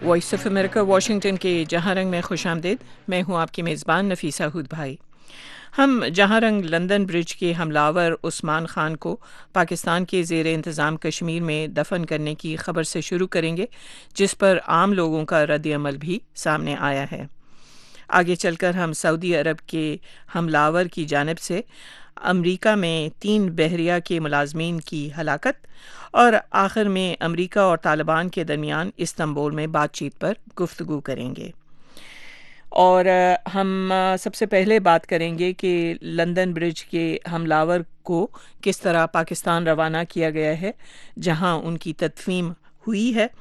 Voice of America Washington کے جہاں رنگ میں خوش آمدید. میں ہوں آپ کی میزبان نفیسہ ہود بھائی. ہم جہاں رنگ لندن برج کے حملہ آور عثمان خان کو پاکستان کے زیر انتظام کشمیر میں دفن کرنے کی خبر سے شروع کریں گے، جس پر عام لوگوں کا رد عمل بھی سامنے آیا ہے. آگے چل کر ہم سعودی عرب کے حملہ آور کی جانب سے امریکہ میں 3 بحریہ کے ملازمین کی ہلاکت اور آخر میں امریکہ اور طالبان کے درمیان استنبول میں بات چیت پر گفتگو کریں گے. اور ہم سب سے پہلے بات کریں گے کہ لندن برج کے حملہ آور کو کس طرح پاکستان روانہ کیا گیا ہے، جہاں ان کی تدفین ہوئی ہے.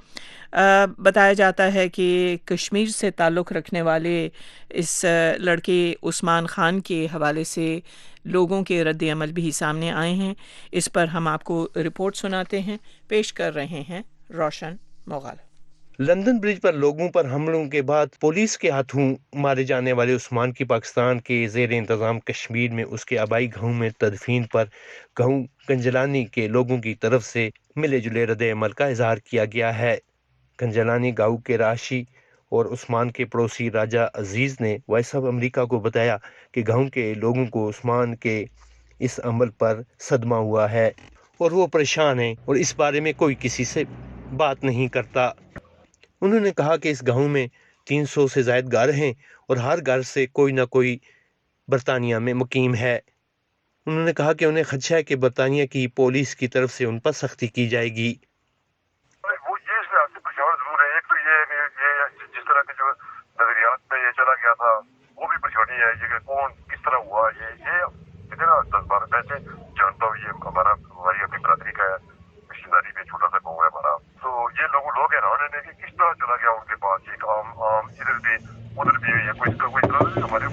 بتایا جاتا ہے کہ کشمیر سے تعلق رکھنے والے اس لڑکے عثمان خان کے حوالے سے لوگوں کے رد عمل بھی سامنے آئے ہیں. اس پر ہم آپ کو رپورٹ سناتے ہیں. پیش کر رہے ہیں روشن مغل. لندن برج پر لوگوں پر حملوں کے بعد پولیس کے ہاتھوں مارے جانے والے عثمان کی پاکستان کے زیر انتظام کشمیر میں اس کے آبائی گاؤں میں تدفین پر گاؤں کنجلانی کے لوگوں کی طرف سے ملے جلے رد عمل کا اظہار کیا گیا ہے. کنجلانی گاؤں کے راشی اور عثمان کے پڑوسی راجہ عزیز نے وائس آف امریکہ کو بتایا کہ گاؤں کے لوگوں کو عثمان کے اس عمل پر صدمہ ہوا ہے اور وہ پریشان ہیں اور اس بارے میں کوئی کسی سے بات نہیں کرتا. انہوں نے کہا کہ اس گاؤں میں 300 سے زائد گھر ہیں اور ہر گھر سے کوئی نہ کوئی برطانیہ میں مقیم ہے. انہوں نے کہا کہ انہیں خدشہ ہے کہ برطانیہ کی پولیس کی طرف سے ان پر سختی کی جائے گی. وہ یہ اس لحاظ سے پریشان ضرور ہے. ایک تو یہ جس طرح کے جو نظریات پہ یہ چلا گیا تھا وہ بھی پریشانی ہے. یہ کون کس طرح ہوا، یہ نا 10-12 پیسے جانتا ہوں. یہ ہماری اپنی برادری کا ہے، رشتے داری میں چھوٹا سا گاؤں ہے ہمارا. تو یہ لوگ حیران ہیں کہ کس طرح چلا گیا ان کے پاس. ایک عام ادھر بھی ادھر بھی ہے، کوئی طرح ہمارے.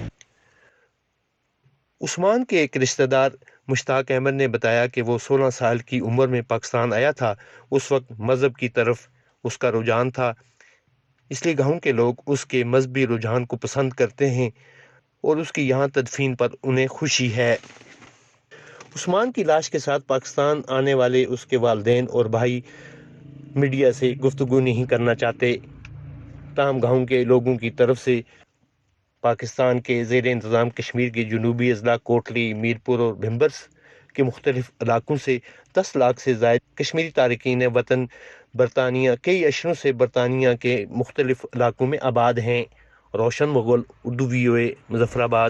عثمان کے ایک رشتہ دار مشتاق احمد نے بتایا کہ وہ 16 سال کی عمر میں پاکستان آیا تھا. اس وقت مذہب کی طرف اس کا رجحان تھا، اس لیے گاؤں کے لوگ اس کے مذہبی رجحان کو پسند کرتے ہیں اور اس کی یہاں تدفین پر انہیں خوشی ہے. عثمان کی لاش کے ساتھ پاکستان آنے والے اس کے والدین اور بھائی میڈیا سے گفتگو نہیں کرنا چاہتے. تاہم گاؤں کے لوگوں کی طرف سے پاکستان کے زیر انتظام کشمیر کے جنوبی اضلاع کوٹلی، میرپور اور بھمبرس کے مختلف علاقوں سے 10 لاکھ سے زائد کشمیری تارکین وطن برطانیہ کئی اشروں سے برطانیہ کے مختلف علاقوں میں آباد ہیں. روشن مغل، اردو VOA، مظفر آباد.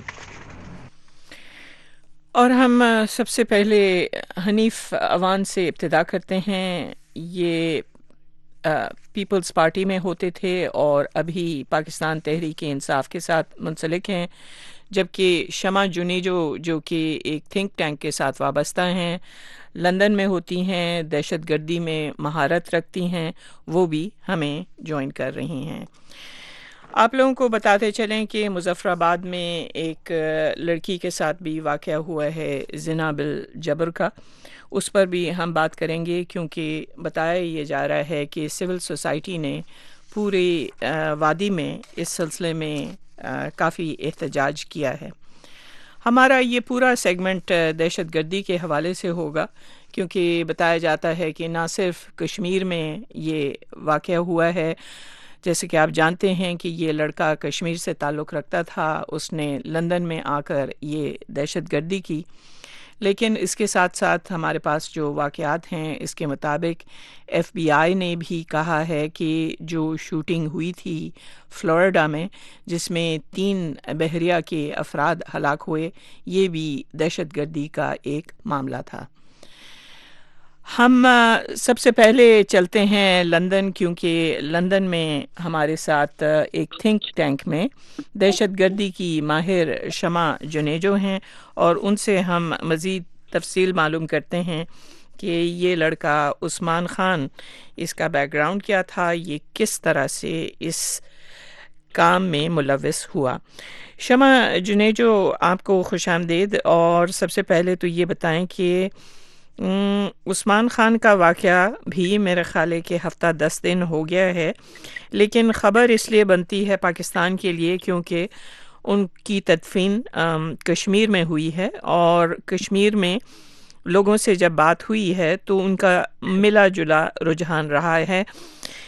اور ہم سب سے پہلے حنیف اوان سے ابتدا کرتے ہیں. یہ پیپلز پارٹی میں ہوتے تھے اور ابھی پاکستان تحریک انصاف کے ساتھ منسلک ہیں، جبکہ شمع جنیجو جو کہ ایک تھنک ٹینک کے ساتھ وابستہ ہیں، لندن میں ہوتی ہیں، دہشت گردی میں مہارت رکھتی ہیں، وہ بھی ہمیں جوائن کر رہی ہیں. آپ لوگوں کو بتاتے چلیں کہ مظفر آباد میں ایک لڑکی کے ساتھ بھی واقعہ ہوا ہے زنا بالجبر کا. اس پر بھی ہم بات کریں گے، کیونکہ بتایا یہ جا رہا ہے کہ سول سوسائٹی نے پورے وادی میں اس سلسلے میں کافی احتجاج کیا ہے. ہمارا یہ پورا سیگمنٹ دہشت گردی کے حوالے سے ہوگا، کیونکہ بتایا جاتا ہے کہ نہ صرف کشمیر میں یہ واقعہ ہوا ہے. جیسے کہ آپ جانتے ہیں کہ یہ لڑکا کشمیر سے تعلق رکھتا تھا، اس نے لندن میں آ کر یہ دہشت گردی کی. لیکن اس کے ساتھ ساتھ ہمارے پاس جو واقعات ہیں اس کے مطابق FBI نے بھی کہا ہے کہ جو شوٹنگ ہوئی تھی فلوریڈا میں، جس میں 3 بحریہ کے افراد ہلاک ہوئے، یہ بھی دہشت گردی کا ایک معاملہ تھا. ہم سب سے پہلے چلتے ہیں لندن، کیونکہ لندن میں ہمارے ساتھ ایک تھنک ٹینک میں دہشت گردی کی ماہر شمع جنیجو ہیں، اور ان سے ہم مزید تفصیل معلوم کرتے ہیں کہ یہ لڑکا عثمان خان، اس کا بیک گراؤنڈ کیا تھا، یہ کس طرح سے اس کام میں ملوث ہوا. شمع جنیجو، آپ کو خوش آمدید. اور سب سے پہلے تو یہ بتائیں کہ عثمان خان کا واقعہ بھی میرے خیال ہے کہ ہفتہ 10 دن ہو گیا ہے، لیکن خبر اس لیے بنتی ہے پاکستان کے لیے کیونکہ ان کی تدفین کشمیر میں ہوئی ہے، اور کشمیر میں لوگوں سے جب بات ہوئی ہے تو ان کا ملا جلا رجحان رہا ہے.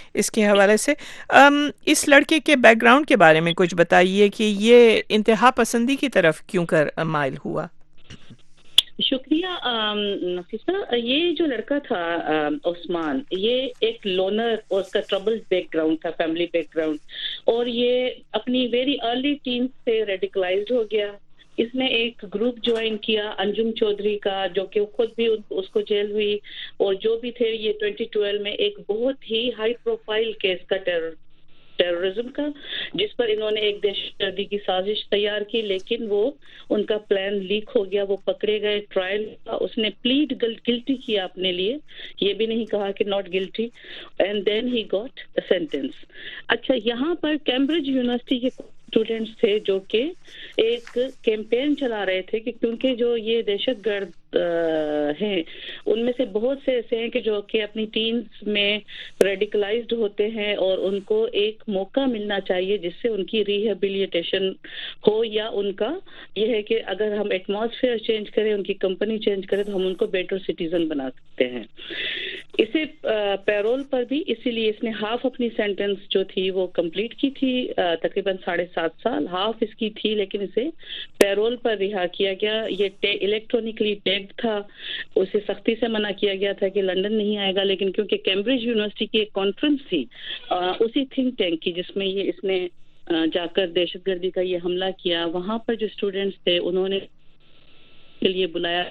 اس کے حوالے سے اس لڑکے کے بیک گراؤنڈ کے بارے میں کچھ بتائیے کہ یہ انتہا پسندی کی طرف کیوں کر مائل ہوا؟ شکریہ نفیسہ. یہ جو لڑکا تھا عثمان، یہ ایک لونر اور اس کا ٹربل بیک گراؤنڈ تھا، فیملی بیک گراؤنڈ، اور یہ اپنی ویری ارلی ٹین سے ریڈیکلائزڈ ہو گیا. اس نے ایک گروپ جوائن کیا انجم چودھری کا، جو کہ خود بھی اس کو جیل ہوئی، اور جو بھی تھے یہ 2012 میں ایک بہت ہی ہائی پروفائل کیس کا ٹیررزم کا، جس پر انہوں نے ایک دہشت گردی کی سازش تیار کی، لیکن وہ ان کا پلان لیک ہو گیا. وہ پکڑے گئے، ٹرائل، اس نے پلیڈ گلٹی کیا اپنے لیے، یہ بھی نہیں کہا کہ not guilty, and then he got sentence. اچھا، یہاں پر کیمبرج یونیورسٹی کے اسٹوڈینٹس تھے جو کہ ایک کیمپین چلا رہے تھے کہ کیونکہ جو یہ دہشت گرد ہیں ان میں سے بہت سے ایسے ہیں کہ جو کہ اپنی ٹینز میں ریڈیکلائزڈ ہوتے ہیں، اور ان کو ایک موقع ملنا چاہیے جس سے ان کی ریہیبلیٹیشن ہو، یا ان کا یہ ہے کہ اگر ہم ایٹماسفیئر چینج کریں، ان کی کمپنی چینج کریں، تو ہم ان کو بیٹر سٹیزن بنا سکتے ہیں. اسے پیرول پر بھی، اسی لیے اس نے ہاف اپنی سینٹنس جو تھی وہ کمپلیٹ کی تھی، تقریباً 7.5 سال ہاف اس کی تھی، لیکن اسے پیرول پر رہا کیا گیا. یہ الیکٹرانکلی ٹیگڈ تھا، اسے سختی سے منع کیا گیا تھا کہ لندن نہیں آئے گا، لیکن کیونکہ کیمبرج یونیورسٹی کی ایک کانفرنس تھی اسی تھنک ٹینک کی جس میں یہ اس نے جا کر دہشت گردی کا یہ حملہ کیا، وہاں پر جو اسٹوڈینٹس تھے انہوں نے کے لیے بلایا،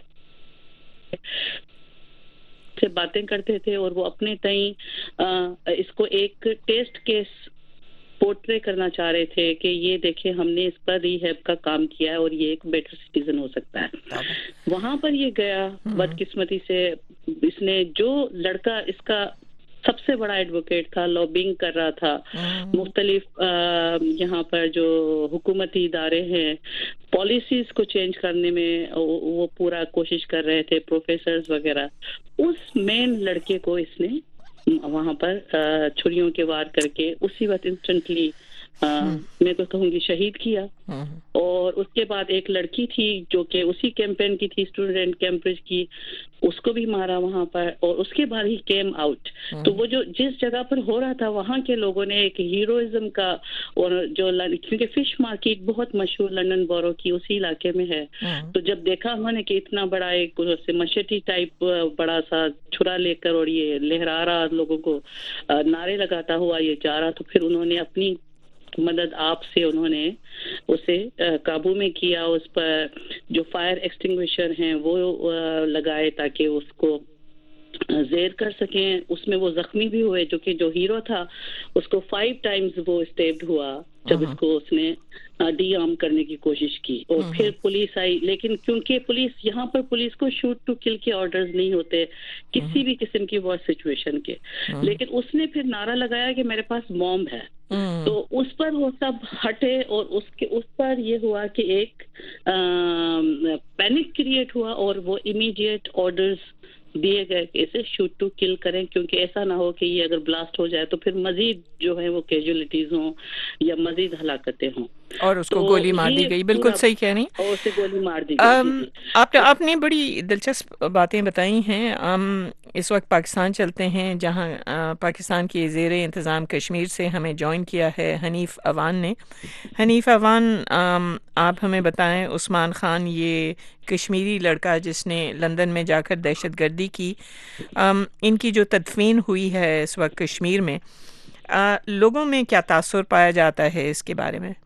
سے باتیں کرتے تھے، اور وہ اپنے تئیں اس کو ایک ٹیسٹ کیس پورٹرے کرنا چاہ رہے تھے کہ یہ دیکھیں ہم نے اس پر ریہیب کا کام کیا ہے اور یہ ایک بیٹر سٹیزن ہو سکتا ہے. وہاں پر یہ گیا، بدقسمتی سے اس نے، جو لڑکا اس کا سب سے بڑا ایڈوکیٹ تھا، لابنگ کر رہا تھا، مختلف یہاں پر جو حکومتی ادارے ہیں پالیسیز کو چینج کرنے میں وہ پورا کوشش کر رہے تھے، پروفیسرز وغیرہ. اس مین لڑکے کو اس نے وہاں پر چھریوں کے وار کر کے اسی وقت انسٹنٹلی میں تو کہوں گی شہید کیا. اور اس کے بعد ایک لڑکی تھی جو کہ اسی کیمپین کی تھی، اسٹوڈنٹ کیمبرج کی، اس کو بھی مارا وہاں پر، اور اس کے بعد ہی کیم آؤٹ. تو وہ جو جس جگہ پر ہو رہا تھا وہاں کے لوگوں نے ایک ہیروئزم کا، اور جو کیونکہ فش مارکیٹ بہت مشہور لندن بورو کی اسی علاقے میں ہے، تو جب دیکھا انہوں نے کہ اتنا بڑا ایک مشٹی ٹائپ بڑا سا چھرا لے کر اور یہ لہرا رہا لوگوں کو نعرے لگاتا ہوا یہ جا رہا، تو پھر انہوں نے اپنی مدد آپ سے انہوں نے اسے قابو میں کیا. اس پر جو فائر ایکسٹنگوشر ہیں وہ لگائے تاکہ اس کو زیر کر سکیں. اس میں وہ زخمی بھی ہوئے، جو کہ جو ہیرو تھا اس کو 5 ٹائمز وہ اسٹیبڈ ہوا جب اس کو اس نے ڈی آرم کرنے کی کوشش کی. اور پھر پولیس آئی، لیکن کیونکہ پولیس یہاں پر پولیس کو شوٹ ٹو کل کے آرڈرز نہیں ہوتے کسی بھی قسم کی وار سچویشن کے، لیکن اس نے پھر نعرہ لگایا کہ میرے پاس بومب ہے، تو اس پر وہ سب ہٹے، اور اس پر یہ ہوا کہ ایک پینک کریٹ ہوا، اور وہ امیڈیٹ آرڈرز دیے گئے کہ اسے شوٹ ٹو کل کریں، کیونکہ ایسا نہ ہو کہ یہ اگر بلاسٹ ہو جائے تو پھر مزید جو ہے وہ کیجولیٹیز ہوں یا مزید ہلاکتیں ہوں. اور اس کو گولی مار دی گئی. بالکل صحیح کہہ رہی ہیں، اور اسے گولی مار دی گئی. آپ نے بڑی دلچسپ باتیں بتائی ہیں. اس وقت پاکستان چلتے ہیں، جہاں پاکستان کی زیر انتظام کشمیر سے ہمیں جوائن کیا ہے حنیف اوان نے. حنیف اوان، آپ ہمیں بتائیں، عثمان خان یہ کشمیری لڑکا جس نے لندن میں جا کر دہشت گردی کی، ان کی جو تدفین ہوئی ہے اس وقت کشمیر میں، لوگوں میں کیا تاثر پایا جاتا ہے اس کے بارے میں؟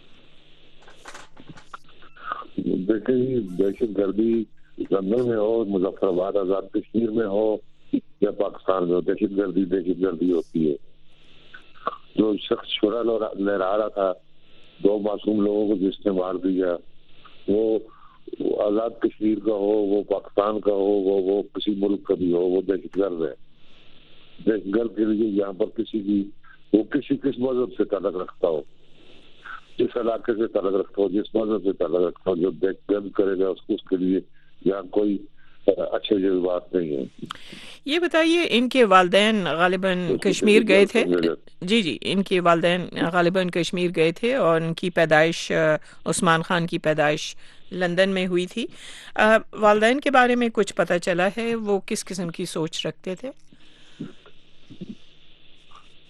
دیکھیں، دہشت گردی لندن میں ہو، مظفر آباد آزاد کشمیر میں ہو یا پاکستان میں ہو، دہشت گردی ہوتی ہے. جو شخص چھرا لہرا رہا تھا 2 معصوم لوگوں کو جس نے مار دیا، وہ آزاد کشمیر کا ہو، وہ پاکستان کا ہو، وہ کسی ملک کا بھی ہو، وہ دہشت گرد ہے. دہشت گرد کے لیے یہاں پر کس مذہب سے تعلق رکھتا ہو، جس علاقے سے تعلق رکھتا ہو، جس مذہب سے تعلق رکھتا ہو، جو دہشت گرد کرے گا اس کے لیے یہاں کوئی اچھے جذبات نہیں ہیں. یہ بتائیے، ان کے والدین غالباً کشمیر گئے تھے؟ جی، ان کے والدین غالباً کشمیر گئے تھے، اور ان کی پیدائش، عثمان خان کی پیدائش لندن میں ہوئی تھی. والدین کے بارے میں کچھ پتہ چلا ہے؟ وہ کس قسم کی سوچ رکھتے تھے؟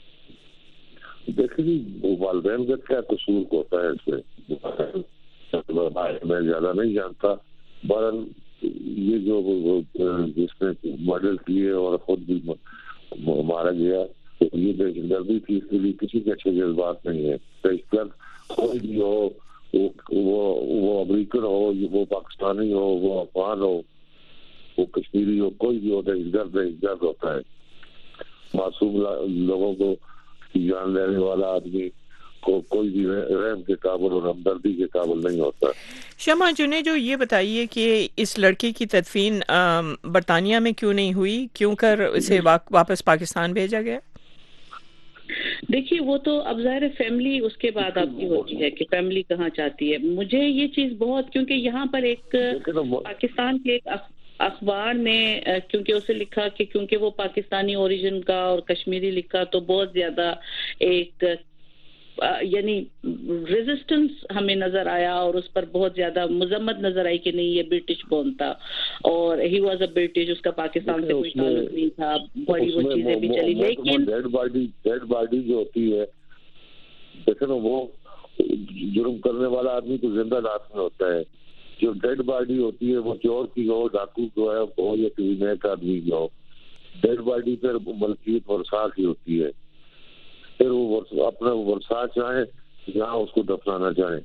देखिए जी, वालिदैन का क्या कसूर होता है इसमें, मैं ज्यादा नहीं जानता। बहरहाल ये जो जिसने मर्डर किए और खुद भी मारा गया, तो ये दहशतगर्दी थी, इसके लिए किसी के अच्छे जज्बात नहीं है। दहशतगर्द कोई भी हो, वो अमेरिकन हो, वो पाकिस्तानी हो, वो अफगान हो, वो कश्मीरी हो, कोई भी हो, दहशतगर्द होता है। मासूम लोगों को जान लेने वाला आदमी को कोई भी रहम के काबिल और हमदर्दी के काबिल नहीं होता। शमा जुने, जो ये बताइए कि इस लड़के की तदफीन बरतानिया में क्यों नहीं हुई, क्यों कर इसे वापस पाकिस्तान भेजा गया? देखिए, वो तो अब ज़ाहिर है फैमिली उसके बाद आपकी होती है कि फैमिली कहाँ चाहती है। मुझे ये चीज़ बहुत, क्योंकि यहाँ पर एक पाकिस्तान के एक अखबार ने क्योंकि उसे लिखा कि क्योंकि वो पाकिस्तानी ओरिजिन का और कश्मीरी लिखा, तो बहुत ज़्यादा एक यानी रेजिस्टेंस हमें नजर आया और उस पर बहुत ज्यादा मजम्मत नजर आई कि नहीं ये ब्रिटिश बॉर्न था और ही वाज अ ब्रिटिश, उसका पाकिस्तान से कोई ताल्लुक नहीं था, बड़ी वो चीजें भी चली। लेकिन डेड बॉडी जो होती है, देखे ना, वो जुर्म करने वाला आदमी तो जिंदा लाश में होता है। जो डेड बॉडी होती है वो चोर की हो, डाकू को है हो, या किसी नेक आदमी की हो, डेड बॉडी पर मलकियत वर्षा की होती है। फिर वो अपना वर्षा चाहे जहाँ उसको दफनाना चाहे।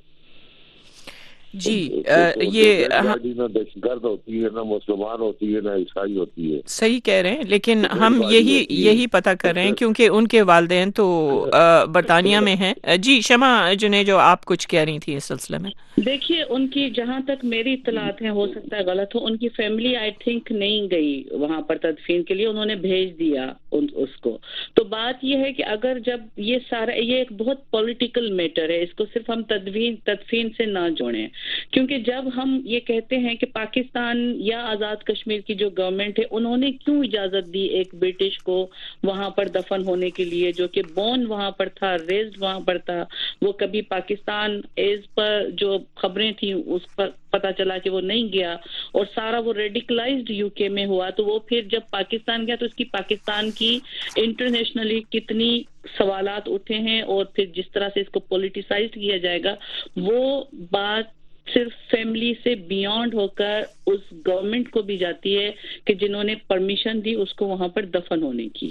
जी ये ना दहशतगर्द होती है, ना मुसलमान होती है, ना ईसाई होती है। सही कह रहे हैं, लेकिन हम यही पता कर रहे हैं क्योंकि उनके वालिदैन तो बरतानिया में हैं। जी शमा जुने, जो आप कुछ कह रही थी इस सिलसिले में। देखिए, उनकी जहाँ तक मेरी इत्तलात है, हो सकता है गलत हो, उनकी फैमिली आई थिंक नहीं गई वहाँ पर तदफीन के लिए, उन्होंने भेज दिया उसको। तो बात यह है कि अगर जब ये सारा, ये एक बहुत पॉलिटिकल मैटर है, इसको सिर्फ हम तदफीन से ना जोड़ें, क्योंकि जब हम ये कहते हैं कि पाकिस्तान या आज़ाद कश्मीर की जो गवर्नमेंट है, उन्होंने क्यों इजाज़त दी एक ब्रिटिश को वहाँ पर दफन होने के लिए, जो कि बोर्न वहाँ पर था, रेज्ड वहाँ पर था, वो कभी पाकिस्तान एज पर जो खबरें थी उस पर पता चला कि वो नहीं गया और सारा वो रेडिकलाइज्ड यूके में हुआ। तो वो फिर जब पाकिस्तान गया तो इसकी पाकिस्तान की इंटरनेशनली कितनी सवालात उठे हैं और फिर जिस तरह से इसको पॉलिटिसाइज किया जाएगा, वो बात सिर्फ फैमिली से बियॉन्ड होकर उस गवर्नमेंट को भी जाती है कि जिन्होंने परमिशन दी उसको वहां पर दफन होने की।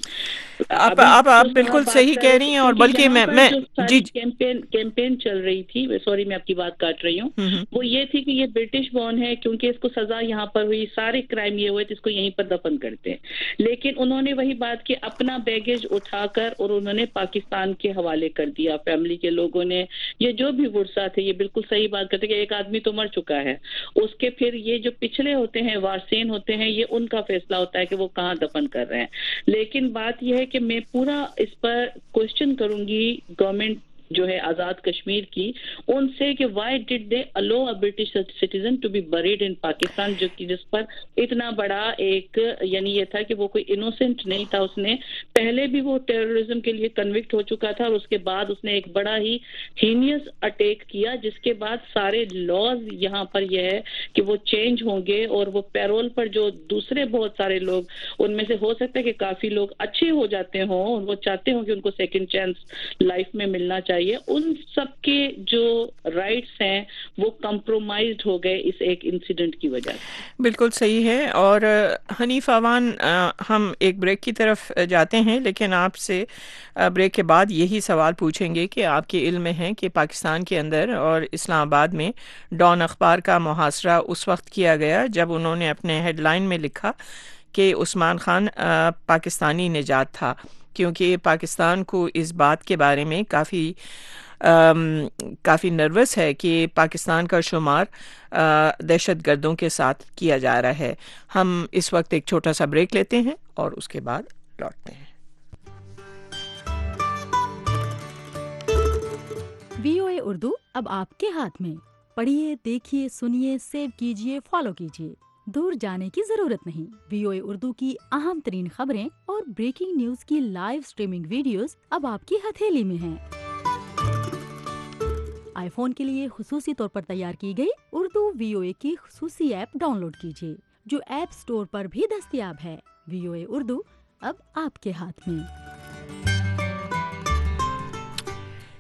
आप बिल्कुल सही कह रही हैं। और बल्कि मैं जी कैंपेन चल रही थी, सॉरी मैं आपकी बात काट रही हूँ, वो ये थी कि ये ब्रिटिश बॉर्न है, क्योंकि इसको सजा यहाँ पर हुई, सारे क्राइम ये हुए तो इसको यहीं पर दफन करते हैं। लेकिन उन्होंने वही बात की, अपना बैगेज उठाकर और उन्होंने पाकिस्तान के हवाले कर दिया। फैमिली के लोगों ने, ये जो भी वर्षा थे, ये बिल्कुल सही बात करते कि एक आदमी तो मर चुका है, उसके फिर ये जो पिछले होते हैं, वारसेन होते हैं, ये उनका फैसला होता है कि वो कहाँ दफन कर रहे हैं। लेकिन बात यह है कि मैं पूरा इस पर क्वेश्चन करूंगी गवर्नमेंट जो है आजाद कश्मीर की, उनसे कि why did they allow a British citizen to be buried in Pakistan, जो कि जिस पर इतना बड़ा एक, यानी ये था कि वो कोई इनोसेंट नहीं था, उसने पहले भी वो टेररिज्म के लिए कन्विक्ट हो चुका था और उसके बाद उसने एक बड़ा ही हीनियस अटैक किया, जिसके बाद सारे लॉज यहाँ पर यह है कि वो चेंज होंगे और वो पैरोल पर जो दूसरे बहुत सारे लोग, उनमें से हो सकता है कि काफी लोग अच्छे हो जाते हों और वो चाहते हों कि उनको सेकंड चांस लाइफ में मिलना चाहिए, उन सबके जो राइट्स हैं वो कंप्रोमाइज्ड हो गए इस एक इंसिडेंट की वजह से। बिल्कुल सही है। और हनीफ अवान, हम एक ब्रेक की तरफ जाते हैं, लेकिन आपसे ब्रेक के बाद यही सवाल पूछेंगे कि आपके इल्म में है कि पाकिस्तान के अंदर और इस्लामाबाद में डॉन अखबार का मुहासरा उस वक्त किया गया जब उन्होंने अपने हेडलाइन में लिखा कि उस्मान खान पाकिस्तानी निजात था, क्योंकि पाकिस्तान को इस बात के बारे में काफ़ी नर्वस है कि पाकिस्तान का शुमार दहशत गर्दों के साथ किया जा रहा है। हम इस वक्त एक छोटा सा ब्रेक लेते हैं और उसके बाद लौटते हैं। VOA उर्दू अब आपके हाथ में। पढ़िए, देखिए, सुनिए, सेव कीजिए, फॉलो कीजिए। दूर जाने की जरूरत नहीं। VOA उर्दू की अहम तरीन खबरें और ब्रेकिंग न्यूज की लाइव स्ट्रीमिंग वीडियोस अब आपकी हथेली में हैं। आईफोन के लिए खुसूसी तौर पर तैयार की गई उर्दू VOA की खुसूसी ऐप डाउनलोड कीजिए, जो ऐप स्टोर पर भी दस्तयाब है। VOA उर्दू अब आपके हाथ में।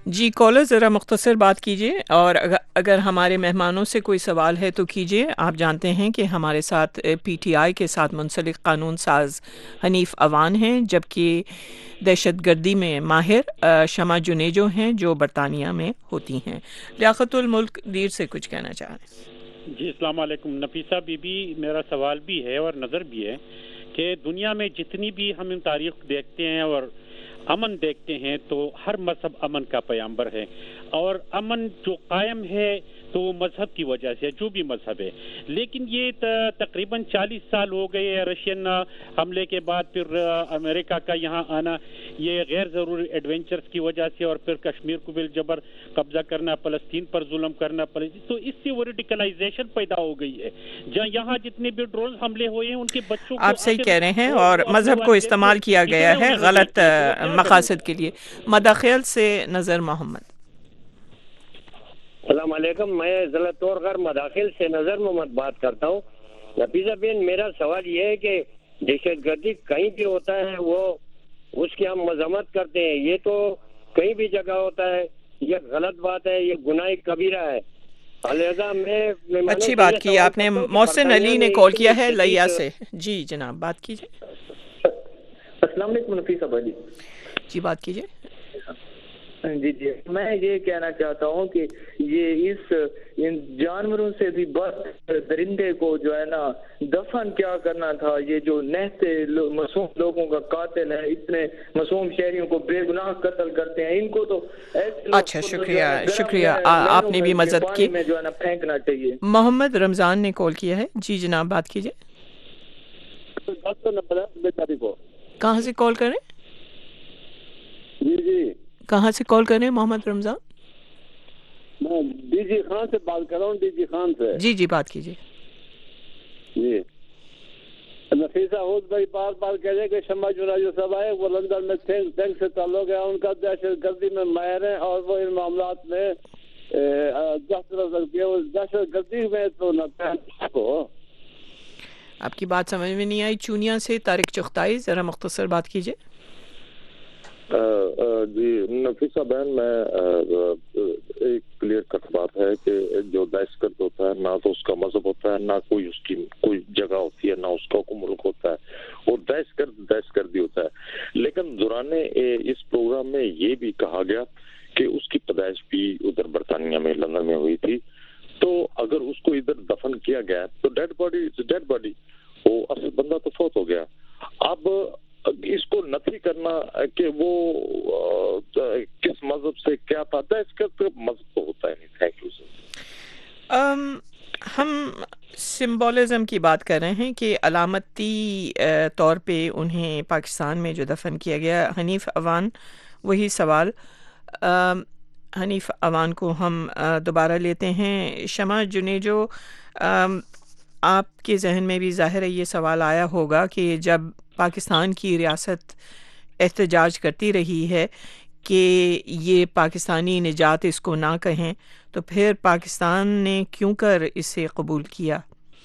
جی کالر ذرا مختصر بات کیجیے، اور اگر ہمارے مہمانوں سے کوئی سوال ہے تو کیجیے۔ آپ جانتے ہیں کہ ہمارے ساتھ پی ٹی آئی کے ساتھ منسلک قانون ساز حنیف اوان ہیں، جبکہ دہشت گردی میں ماہر شمع جنیجو ہیں جو برطانیہ میں ہوتی ہیں۔ لیاقت الملک دیر سے کچھ کہنا چاہ رہے ہیں۔ جی السلام علیکم نفیسہ بی بی، میرا سوال بھی ہے اور نظر بھی ہے کہ دنیا میں جتنی بھی ہم تاریخ دیکھتے ہیں اور امن دیکھتے ہیں تو ہر مذہب امن کا پیامبر ہے، اور امن جو قائم ہے تو وہ مذہب کی وجہ سے، جو بھی مذہب ہے، لیکن یہ تقریباً 40 سال ہو گئے ہیں رشین حملے کے بعد، پھر امریکہ کا یہاں آنا، یہ غیر ضروری ایڈونچرز کی وجہ سے، اور پھر کشمیر کو بالجبر قبضہ کرنا، فلسطین پر ظلم کرنا، تو اس سے وہ ریڈیکلائزیشن پیدا ہو گئی ہے، جہاں یہاں جتنے بھی ڈرون حملے ہوئے ہیں ان کے بچوں کو آپ صحیح کہہ رہے ہیں، اور مذہب کو استعمال کیا گیا ہے غلط مقاصد کے لیے۔ مداخل سے نظر محمد۔ السلام علیکم، میں ضلع طور غر مداخل سے نظر محمد بات کرتا ہوں۔ نفیسہ بین، میرا سوال یہ ہے کہ دہشت گردی کہیں بھی ہوتا ہے وہ اس کی ہم مذمت کرتے ہیں، یہ تو کہیں بھی جگہ ہوتا ہے، یہ غلط بات ہے، یہ گناہ کبیرہ ہے۔ لہذا میں اچھی بات کی آپ نے۔ محسن علی نے کال کیا ہے لیا سے۔ جی جناب بات کیجیے۔ السلام علیکم نفیسہ بھائی۔ جی بات کیجیے۔ جی میں یہ کہنا چاہتا ہوں کہ یہ ان جانوروں سے بھی بد درندے کو جو ہے نا دفن کیا کرنا تھا، یہ جو نہتے معصوم لوگوں کا قاتل ہے، اتنے معصوم شہریوں کو بے گناہ قتل کرتے ہیں، ان کو تو اچھا شکریہ آپ نے بھی مدد کی۔ میں جو ہے نا پھینکنا چاہیے۔ محمد رمضان نے کال کیا ہے۔ جی جناب بات کیجیے۔ کہاں سے کال کریں؟ جی کہاں سے کال کریں محمد رمضان؟ میں ڈی جی خان سے بات کر رہا ہوں، ڈی جی خان سے۔ جی بات کیجیے۔ جی نفیسہ ہوز بھائی بار کہہ رہے کہ شمع جنیجو صاحب آئے، وہ لندن میں تھنک سے تعلق ہے، ان کا دہشت گردی میں ماہر ہیں اور وہ ان معاملات میں دہشت گردی میں تو نہ کو۔ آپ کی بات سمجھ میں نہیں آئی۔ چونیا سے طارق چغتائی، ذرا مختصر بات کیجیے۔ جی نفیسہ بہن، میں ایک کلیئر کٹ بات ہے کہ جو دہشت گرد ہوتا ہے نہ تو اس کا مذہب ہوتا ہے، نہ کوئی اس کی کوئی جگہ ہوتی ہے، نہ اس کا کوئی ملک ہوتا ہے، اور دہشت گردی ہوتا ہے۔ لیکن دوران اس پروگرام میں یہ بھی کہا گیا کہ اس کی پیدائش بھی ادھر برطانیہ میں لندن میں ہوئی تھی، تو اگر اس کو ادھر دفن کیا گیا تو ڈیڈ باڈی وہ اصل بندہ تو فوت ہو گیا۔ اب اس کو نفی کرنا کہ وہ کس مذہب سے کیا تھا، دہشت گرد مذہب تو ہوتا ہے نہیں۔ Thank you sir. ہم سمبولزم کی بات کر رہے ہیں کہ علامتی طور پہ انہیں پاکستان میں جو دفن کیا گیا حنیف اوان، وہی سوال حنیف اوان کو ہم دوبارہ لیتے ہیں۔ شمع جنیجو، آپ کے ذہن میں بھی ظاہر ہے یہ سوال آیا ہوگا کہ جب پاکستان کی ریاست احتجاج کرتی رہی ہے کہ یہ پاکستانی نجات اس کو نہ کہیں، تو پھر پاکستان نے کیوں کر اسے قبول کیا؟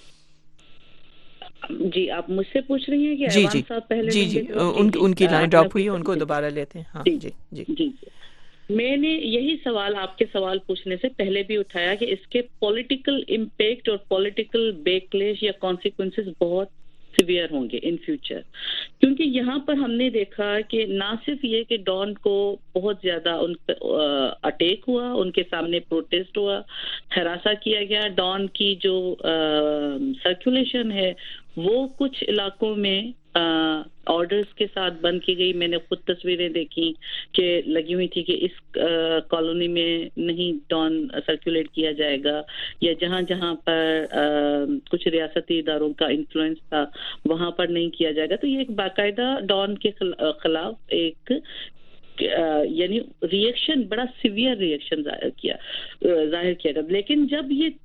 جی آپ مجھ سے پوچھ رہی ہیں کہ جی ایوان صاحب پہلے جی ان کی لائن ڈراپ ہوئی ہے، ان کو دوبارہ لیتے ہیں۔ ہاں جی میں نے یہی سوال آپ کے سوال پوچھنے سے پہلے بھی اٹھایا کہ اس کے پولیٹیکل امپیکٹ اور پولیٹیکل بیکلیش یا کانسیکوینسز بہت سیویئر ہوں گے ان فیوچر، کیونکہ یہاں پر ہم نے دیکھا کہ نہ صرف یہ کہ ڈان کو بہت زیادہ ان اٹیک ہوا، ان کے سامنے پروٹیسٹ ہوا، ہراساں کیا گیا، ڈان کی جو سرکولیشن ہے وہ کچھ علاقوں میں آرڈرز کے ساتھ بند کی گئی۔ میں نے خود تصویریں دیکھی کہ لگی ہوئی تھی کہ اس کالونی میں نہیں ڈان سرکولیٹ کیا جائے گا، یا جہاں جہاں پر کچھ ریاستی اداروں کا انفلوئنس تھا وہاں پر نہیں کیا جائے گا۔ تو یہ ایک باقاعدہ ڈان کے خلاف ایک یعنی ریئیکشن، بڑا سیویئر ریئیکشن ظاہر کیا گیا۔ لیکن جب یہ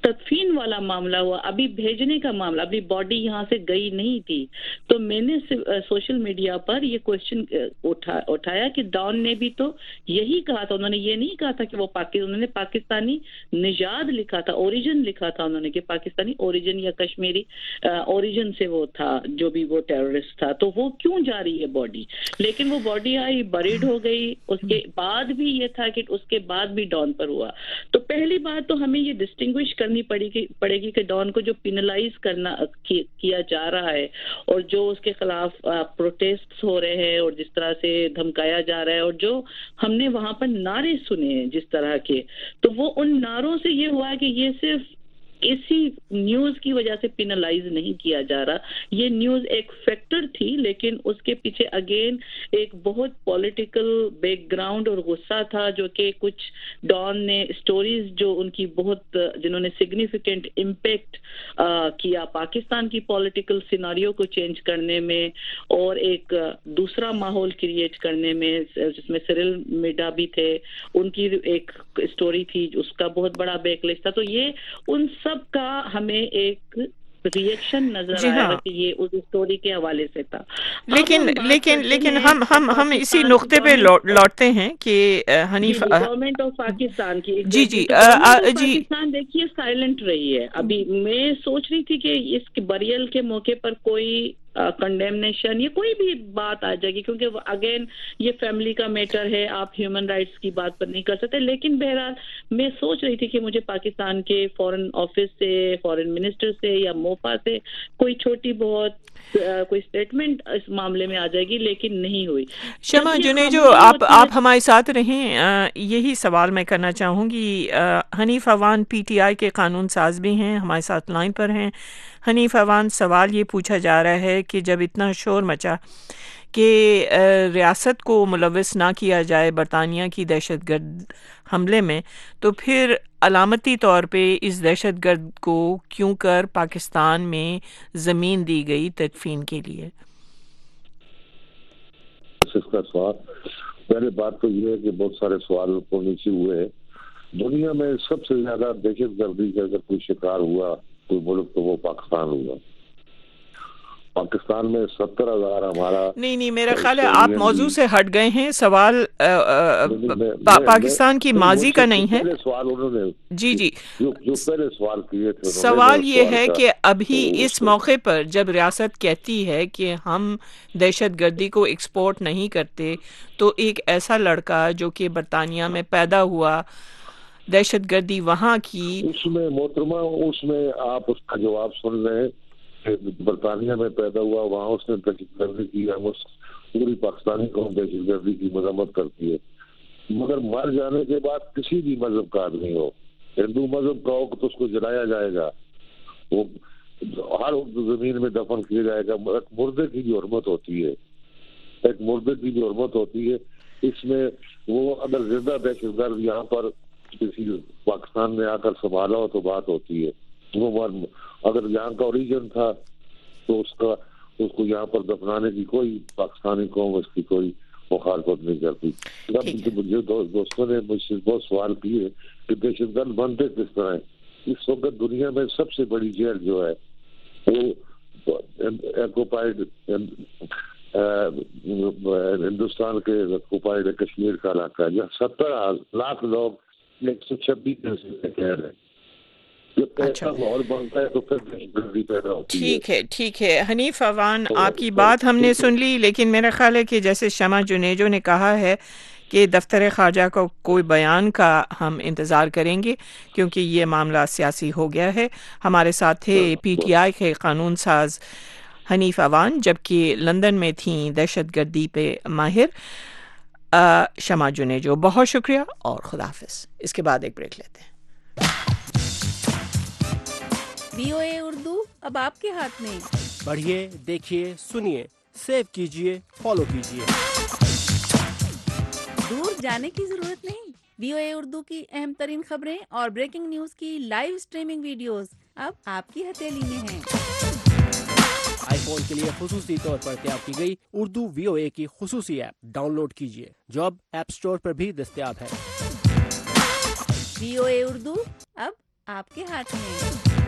तदफीन वाला मामला हुआ, अभी भेजने का मामला, अभी बॉडी यहाँ से गई नहीं थी, तो मैंने सोशल मीडिया पर ये क्वेश्चन उठाया कि डॉन ने भी तो यही कहा था, उन्होंने ये नहीं कहा था कि वो उन्होंने पाकिस्तानी निजाद लिखा था, ओरिजिन लिखा था उन्होंने कि पाकिस्तानी ओरिजिन या कश्मीरी ओरिजिन से वो था जो भी वो टेररिस्ट था, तो वो क्यों जा रही है बॉडी? लेकिन वो बॉडी आई, बरीड हो गई, उसके बाद भी ये था कि उसके बाद भी डॉन पर हुआ। तो पहली बात तो हमें ये डिस्टिंग्विश करनी पड़ेगी कि डॉन को जो पिनलाइज किया जा रहा है और जो उसके खिलाफ प्रोटेस्ट हो रहे हैं और जिस तरह से धमकाया जा रहा है और जो हमने वहां पर नारे सुने हैं जिस तरह के, तो वो उन नारों से ये हुआ कि ये सिर्फ इसी न्यूज की वजह से पिनलाइज नहीं किया जा रहा, ये न्यूज एक फैक्टर थी, लेकिन उसके पीछे अगेन एक बहुत पॉलिटिकल बैकग्राउंड और गुस्सा था जो कि कुछ डॉन ने स्टोरीज जो उनकी बहुत जिन्होंने सिग्निफिकेंट इम्पैक्ट किया पाकिस्तान की पॉलिटिकल सिनारियो को चेंज करने में और एक दूसरा माहौल क्रिएट करने में, जिसमें सिरिल मिडा भी थे, उनकी एक स्टोरी थी, उसका बहुत बड़ा बैकलिस्ट था। तो ये उन सब का हमें एक रिएक्शन नजर आया कि ये उस स्टोरी के हवाले से था। लेकिन हम इसी नुक्ते पे लौटते हैं कि हनीफ गवर्नमेंट ऑफ पाकिस्तान की जी पाकिस्तान देखिए साइलेंट रही है। अभी मैं सोच रही थी कि इस बरियल के मौके पर कोई कंडेमनेशन या कोई भी बात आ जाएगी, क्योंकि अगेन ये फैमिली का मैटर है, आप ह्यूमन राइट्स की बात पर नहीं कर सकते। लेकिन बहरहाल मैं सोच रही थी कि मुझे पाकिस्तान के फॉरेन ऑफिस से, फॉरेन मिनिस्टर से या मोफा से कोई छोटी बहुत कोई स्टेटमेंट इस मामले में आ जाएगी, लेकिन नहीं हुई। शमा जुनेजो, आप हमारे साथ रहें, यही सवाल मैं करना चाहूँगी। हनीफ अवान पीटीआई के कानून साज भी हैं, हमारे साथ लाइन पर हैं। हनीफ अवान, सवाल ये पूछा जा रहा है कि जब इतना शोर मचा कि रियासत को मुलव्वस ना किया जाए बरतानिया की दहशतगर्द हमले में, तो फिर अलामती तौर पे इस दहशतगर्द को क्यों कर पाकिस्तान में ज़मीन दी गई तदफीन के लिए? इसका सवाल, पहले बात तो ये है कि बहुत सारे सवाल ऊपर नीचे हुए हैं। दुनिया में सबसे ज्यादा दहशतगर्दी का अगर कोई शिकार हुआ कोई मुल्क तो वो पाकिस्तान हुआ। पाकिस्तान में 70,000 हमारा नहीं मेरा ख्याल है आप मौजू से हट गए हैं। सवाल पाकिस्तान की माजी का नहीं है। सवाल उन्होंने जी जो पहले सवाल किए थे, सवाल ये है कि अभी इस मौके पर जब रियासत कहती है कि हम दहशतगर्दी को एक्सपोर्ट नहीं करते, तो एक ऐसा लड़का जो कि बरतानिया में पैदा हुआ, दहशतगर्दी वहाँ की, उसमें मोहतरमा उसमें आप उसका जवाब सुन रहे हैं। बरतानिया में पैदा हुआ, वहाँ उसने दहशतगर्दी की, हम उस पूरी पाकिस्तानी कौम दहशतगर्दी की मजम्मत करती है। मगर मर जाने के बाद किसी भी मजहब का आदमी हो, हिंदू मजहब का हो तो उसको जलाया जाएगा, वो हर जमीन में दफन किया जाएगा। एक मुर्दे की भी हुर्मत होती है, एक मुर्दे की भी हुर्मत होती है। इसमें वो अगर जिंदा दहशतगर्द यहाँ पर किसी पाकिस्तान में आकर संभाला हो तो बात होती है। वो अगर यहाँ का ओरिजिन था तो उसको यहाँ पर दफनाने की कोई पाकिस्तानी कौम उसकी कोई मुखालफत नहीं करती। मुझे दोस्तों ने मुझसे बहुत सवाल किए कि दहशतगर्द बनते किस तरह है। इस वक्त दुनिया में सबसे बड़ी जेल जो है वो ऑक्युपाइड हिंदुस्तान के ऑक्युपाइड कश्मीर का इलाका है, जहाँ 70 लाख लोग 126 कह रहे हैं। ठीक है हनीफ अवान, आपकी बात हमने सुन ली, लेकिन मेरा ख्याल है कि जैसे शमा जुनेजो ने कहा है कि दफ्तर ख़ारजा को कोई बयान का हम इंतज़ार करेंगे, क्योंकि ये मामला सियासी हो गया है। हमारे साथ थे पीटीआई के कानून साज हनीफ अवान, जबकि लंदन में थी दहशतगर्दी पे माहिर शमा जुनेजो। बहुत शुक्रिया और खुदा हाफिज़। इसके बाद एक ब्रेक लेते हैं। VOA उर्दू अब आपके हाथ में। पढ़िए, देखिए, सुनिए, सेव कीजिए, फॉलो कीजिए। दूर जाने की जरूरत नहीं। VOA उर्दू की अहम तरीन खबरें और ब्रेकिंग न्यूज की लाइव स्ट्रीमिंग वीडियोस अब आपकी हथेली में हैं। आईफोन के लिए खुसूसी तौर पर तैयार की गई उर्दू VOA की खुसूसी ऐप डाउनलोड कीजिए, जो अब ऐप स्टोर पर भी दस्तयाब है। VOA उर्दू अब आपके हाथ में।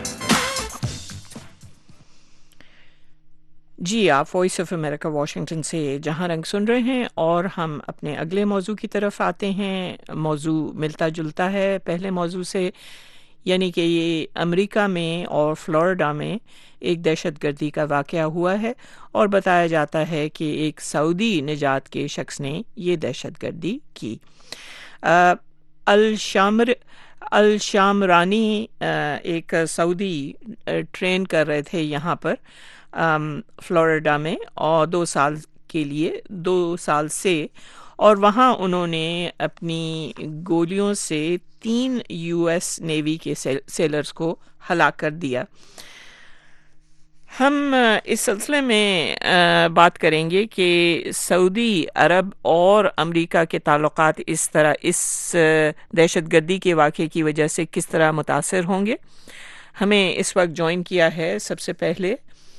जी, आप वॉइस ऑफ अमेरिका वाशिंगटन से जहां रंग सुन रहे हैं और हम अपने अगले मौजू की तरफ आते हैं। मौजू मिलता जुलता है पहले मौजू से, यानी कि ये अमेरिका में और फ्लोरिडा में एक दहशतगर्दी का वाक़या हुआ है और बताया जाता है कि एक सऊदी निजात के शख्स ने ये दहशतगर्दी की। अल शामरानी एक सऊदी ट्रेन कर रहे थे यहाँ पर फ्लोरिडा में, और 2 साल से, और वहाँ उन्होंने अपनी गोलियों से 3 यूएस नेवी के सेलर्स को हलाक कर दिया। हम इस सिलसिले में बात करेंगे कि सऊदी अरब और अमेरिका के ताल्लुकात इस दहशतगर्दी के वाक़े की वजह से किस तरह मुतासर होंगे। हमें इस वक्त ज्वाइन किया है सबसे पहले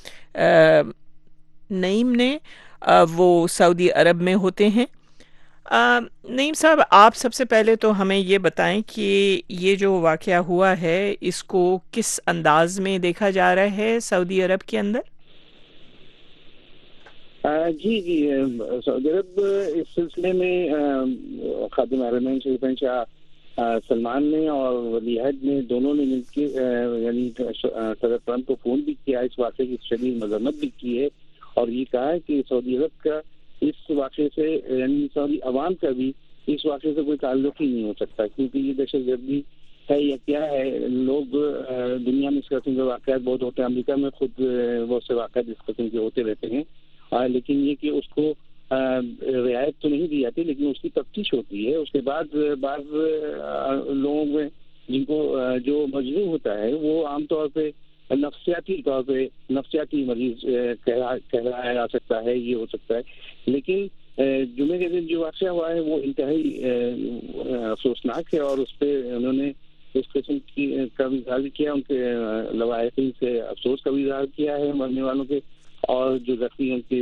नईम ने, वो सऊदी अरब में होते हैं। नईम साहब, आप सबसे पहले तो हमें ये बताएं कि ये जो वाक़या हुआ है इसको किस अंदाज में देखा जा रहा है सऊदी अरब के अंदर? जी सऊदी अरब इस सिलसिले में खादिम हरमैन शरीफैन शाह सलमान ने और वली अहद ने दोनों ने मिलकर यानी सदर ट्रंप को फ़ोन भी किया, इस वाक़े की शदीद मज़म्मत भी की है और ये कहा है कि सऊदी अरब का इस वाक़े से यानी सऊदी अवाम का भी इस वाक़े से कोई ताल्लुक़ ही नहीं हो सकता, क्योंकि ये दहशतगर्दी है या क्या है। लोग दुनिया में इस किस्म के वाक़यात बहुत होते हैं, अमेरिका में खुद बहुत से वाक़यात इस किस्म के होते रहते हैं, लेकिन ये कि उसको रियायत तो नहीं दी जाती, लेकिन उसकी तफ्तीश होती है। उसके बाद बाज़ लोगों में जिनको जो मजलूम होता है वो आमतौर पे नफ्सियाती मरीज कहलाया जा सकता है, ये हो सकता है। लेकिन जुमे के दिन जो वाक़या हुआ है वो इंतहाई अफसोसनाक है और उस पर उन्होंने इस किस्म का भी इज़हार किया, उनके लवाहिकीन से अफसोस का भी इज़हार किया है मरने वालों के, और जो जख्मी उनके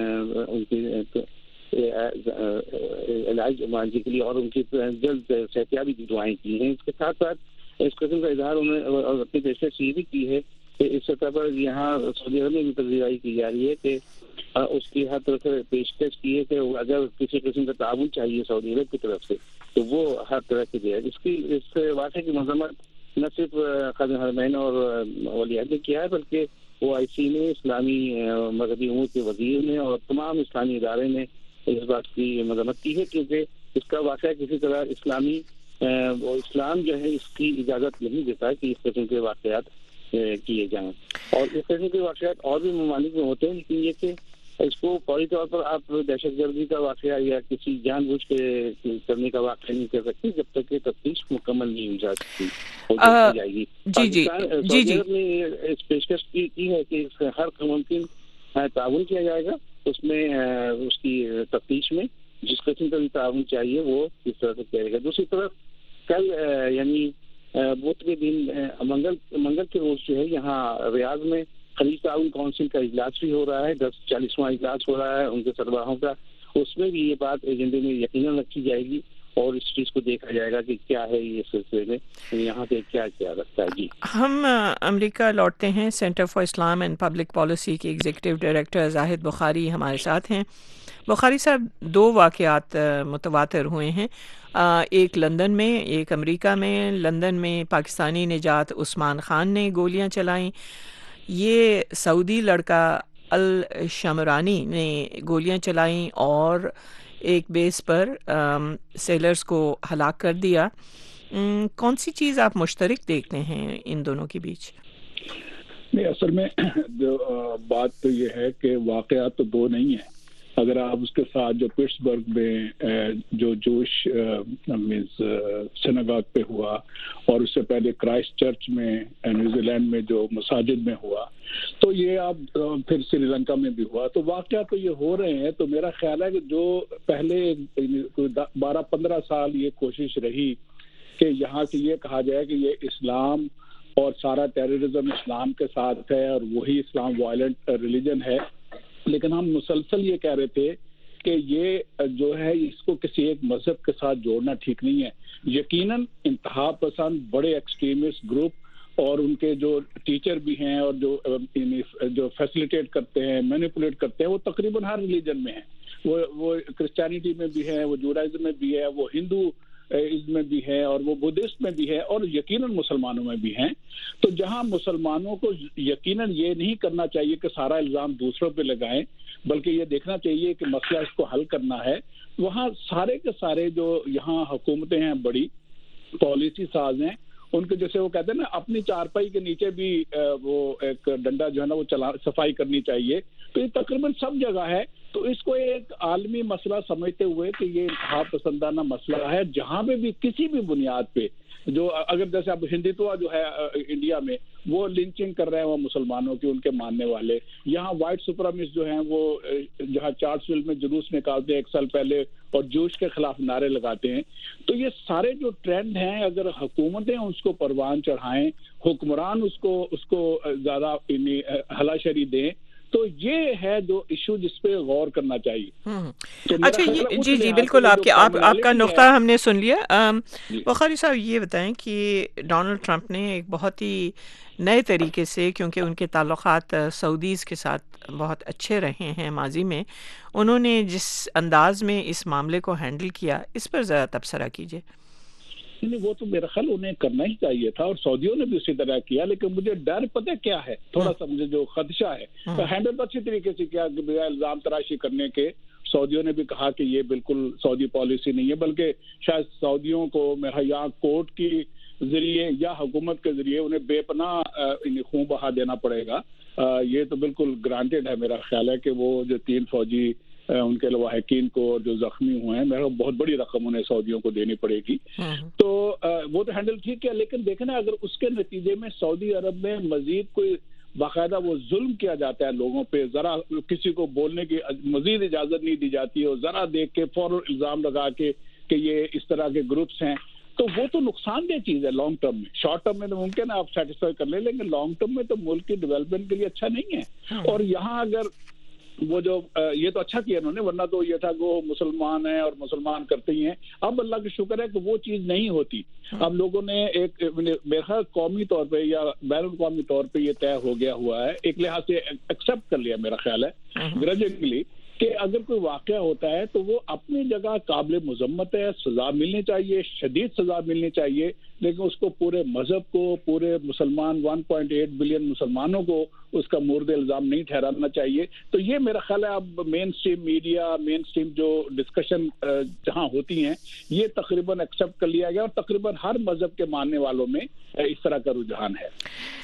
इलाज मुआवजे के लिए और उनकी जल्द सेहतियाबी की दुआएं की हैं। इसके साथ साथ इस किस्म का इजहार उन्होंने अपनी पेशकश ये भी की है कि इस सतह पर यहाँ सऊदी अरब में भी पजीराई की जा रही है कि उसकी हर तरह से पेशकश की है कि अगर किसी किस्म का ताउन चाहिए सऊदी अरब की तरफ से तो वो हर तरह की दे। इस वाक़े की मज़म्मत न सिर्फ खादिम हरमैन और वली अहद ने किया है, बल्कि OIC ने, इस्लामी मज़हबी उमूर के वज़ीर ने और तमाम इस्लामी इदारे ने इस बात की मज़म्मत की है, क्योंकि इसका वाक़या किसी तरह इस्लाम जो है इसकी इजाज़त नहीं देता कि इस किस्म के वाक़यात किए जाएं। और इस किस्म के वाक़यात और भी ममालिक में होते हैं, लेकिन ये कि इसको फौरी तौर पर आप दहशतगर्दी का वाक़या या किसी जानबूझ के करने का वाक़या नहीं कर सकते जब तक कि तफ्तीश मुकम्मल नहीं हो जाती जाएगी। जी ने इस पेशकश की है कि हर मुमकिन ताउन किया जाएगा, उसमें उसकी तफ्तीश में जिस किस्म का भी ताउन चाहिए वो इस तरह से किया जाएगा। दूसरी तरफ कल यानी बुध के दिन मंगल के रोज जो है यहाँ रियाद में खलीज ताउन काउंसिल का इजलास भी हो रहा है, 40वां इजलास हो रहा है उनके सरबराहों का। उसमें भी ये बात एजेंडे में यकीनन रखी जाएगी और इस चीज़ को देखा जाएगा कि क्या है ये सिलसिले में यहाँ पे क्या क्या रखता है। जी, हम अमेरिका लौटते हैं। Center for Islam and public policy के एग्जीक्यूटिव डायरेक्टर जाहिद बुखारी हमारे साथ हैं। बुखारी साहब, 2 वाक़यात मुतवातिर हुए हैं, एक लंदन में, एक अमेरिका में। लंदन में पाकिस्तानी निजात उस्मान खान ने गोलियां चलाईं, ये सऊदी लड़का अल शामरानी ने गोलियां चलाईं और एक बेस पर सेलर्स को हलाक कर दिया। कौन सी चीज़ आप मुश्तरक देखते हैं इन दोनों के बीच? नहीं, असल में बात तो ये है कि वाक़यात तो 2 नहीं है। अगर आप उसके साथ जो पिट्सबर्ग में जो जोश सिनागॉग पे हुआ और उससे पहले क्राइस्ट चर्च में न्यूजीलैंड में जो मसाजिद में हुआ, तो ये आप फिर श्रीलंका में भी हुआ, तो वाक़या तो ये हो रहे हैं। तो मेरा ख्याल है कि जो पहले 12-15 साल ये कोशिश रही कि यहाँ से ये कहा जाए कि ये इस्लाम और सारा टेररिज्म इस्लाम के साथ है और वही इस्लाम वायलेंट रिलीजन है, लेकिन हम मुसलसल ये कह रहे थे کہ یہ جو ہے اس کو کسی ایک مذہب کے ساتھ جوڑنا ٹھیک نہیں ہے. یقیناً انتہا پسند بڑے ایکسٹریمسٹ گروپ اور ان کے جو ٹیچر بھی ہیں اور جو فیسیلیٹیٹ کرتے ہیں مینیپولیٹ کرتے ہیں وہ تقریباً ہر ریلیجن میں ہیں. وہ کرسچینٹی میں بھی ہے, وہ جوڈائزم میں بھی ہے, وہ ہندو میں بھی ہے اور وہ بدھسٹ میں بھی ہے اور یقیناً مسلمانوں میں بھی ہیں. تو جہاں مسلمانوں کو یقیناً یہ نہیں کرنا چاہیے کہ سارا الزام دوسروں پہ لگائیں, بلکہ یہ دیکھنا چاہیے کہ مسئلہ اس کو حل کرنا ہے. وہاں سارے کے سارے جو یہاں حکومتیں ہیں بڑی پالیسی ساز ہیں, ان کے جیسے وہ کہتے ہیں نا اپنی چارپائی کے نیچے بھی وہ ایک ڈنڈا جو ہے نا وہ صفائی کرنی چاہیے. تو یہ تقریباً سب جگہ ہے. تو اس کو ایک عالمی مسئلہ سمجھتے ہوئے کہ یہ انتہا پسندانہ مسئلہ ہے, جہاں پہ بھی کسی بھی بنیاد پہ جو اگر جیسے اب ہندوتوا جو ہے انڈیا میں وہ لنچنگ کر رہے ہیں وہ مسلمانوں کی, ان کے ماننے والے. یہاں وائٹ سپرامسٹ جو ہیں وہ جہاں چارلسویل میں جلوس نکالتے ہیں 1 سال پہلے اور جوش کے خلاف نعرے لگاتے ہیں. تو یہ سارے جو ٹرینڈ ہیں اگر حکومتیں اس کو پروان چڑھائیں, حکمران اس کو زیادہ ہلاشری دیں, تو یہ ہے جو ایشو جس پہ غور کرنا چاہیے. اچھا جی بالکل آپ کا نقطہ ہم نے سن لیا. بخاری صاحب یہ بتائیں کہ ڈونلڈ ٹرمپ نے ایک بہت ہی نئے طریقے سے, کیونکہ ان کے تعلقات سعودیز کے ساتھ بہت اچھے رہے ہیں ماضی میں, انہوں نے جس انداز میں اس معاملے کو ہینڈل کیا اس پر ذرا تبصرہ کیجیے. وہ تو میرا خیال انہیں کرنا ہی چاہیے تھا اور سعودیوں نے بھی اسی طرح کیا. لیکن مجھے ڈر پتہ کیا ہے, تھوڑا سا مجھے جو خدشہ ہے, ہینڈل تو اچھی طریقے سے کیا کہ بغیر الزام تراشی کرنے کے. سعودیوں نے بھی کہا کہ یہ بالکل سعودی پالیسی نہیں ہے, بلکہ شاید سعودیوں کو یا کورٹ کی ذریعے یا حکومت کے ذریعے انہیں بے پناہ خون بہا دینا پڑے گا. یہ تو بالکل گرانٹیڈ ہے. میرا خیال ہے کہ وہ جو 3 فوجی ان کے لواحقین کو جو زخمی ہوئے ہیں, میرا بہت بڑی رقم انہیں سعودیوں کو دینی پڑے گی. تو وہ تو ہینڈل ٹھیک ہے, لیکن دیکھنا اگر اس کے نتیجے میں سعودی عرب میں مزید کوئی باقاعدہ وہ ظلم کیا جاتا ہے لوگوں پہ, ذرا کسی کو بولنے کی مزید اجازت نہیں دی جاتی ہے, اور ذرا دیکھ کے فوراً الزام لگا کے کہ یہ اس طرح کے گروپس ہیں, تو وہ تو نقصان دہ چیز ہے لانگ ٹرم میں. شارٹ ٹرم میں تو ممکن ہے آپ سیٹسفائی کر لیں, لیکن لانگ ٹرم میں تو ملک کی ڈیولپمنٹ کے لیے اچھا نہیں ہے. اور یہاں اگر وہ جو یہ تو اچھا کیا انہوں نے, ورنہ تو یہ تھا کہ وہ مسلمان ہیں اور مسلمان کرتے ہی ہیں. اب اللہ کا شکر ہے کہ وہ چیز نہیں ہوتی. اب لوگوں نے ایک میرا خیال قومی طور پہ یا بین الاقوامی طور پہ یہ طے ہو گیا ہوا ہے, ایک لحاظ سے ایکسیپٹ کر لیا میرا خیال ہے گریجویٹلی, کہ اگر کوئی واقعہ ہوتا ہے تو وہ اپنی جگہ قابل مذمت ہے, سزا ملنی چاہیے, شدید سزا ملنی چاہیے, لیکن اس کو پورے مذہب کو, پورے مسلمان 1.8 بلین مسلمانوں کو اس کا مورد الزام نہیں ٹھہرانا چاہیے. تو یہ میرا خیال ہے اب mainstream media, mainstream جو ڈسکشن جہاں ہوتی ہیں, یہ تقریباً ایکسیپٹ کر لیا گیا, اور تقریباً ہر مذہب کے ماننے والوں میں اس طرح کا رجحان ہے.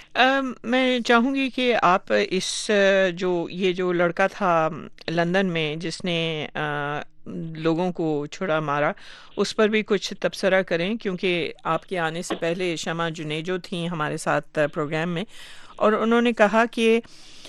میں چاہوں گی کہ آپ یہ جو لڑکا تھا لندن میں جس نے لوگوں کو چھڑا مارا, اس پر بھی کچھ تبصرہ کریں, کیونکہ آپ کے آنے سے پہلے شمع جنیجو تھیں ہمارے ساتھ پروگرام میں, اور انہوں نے کہا کہ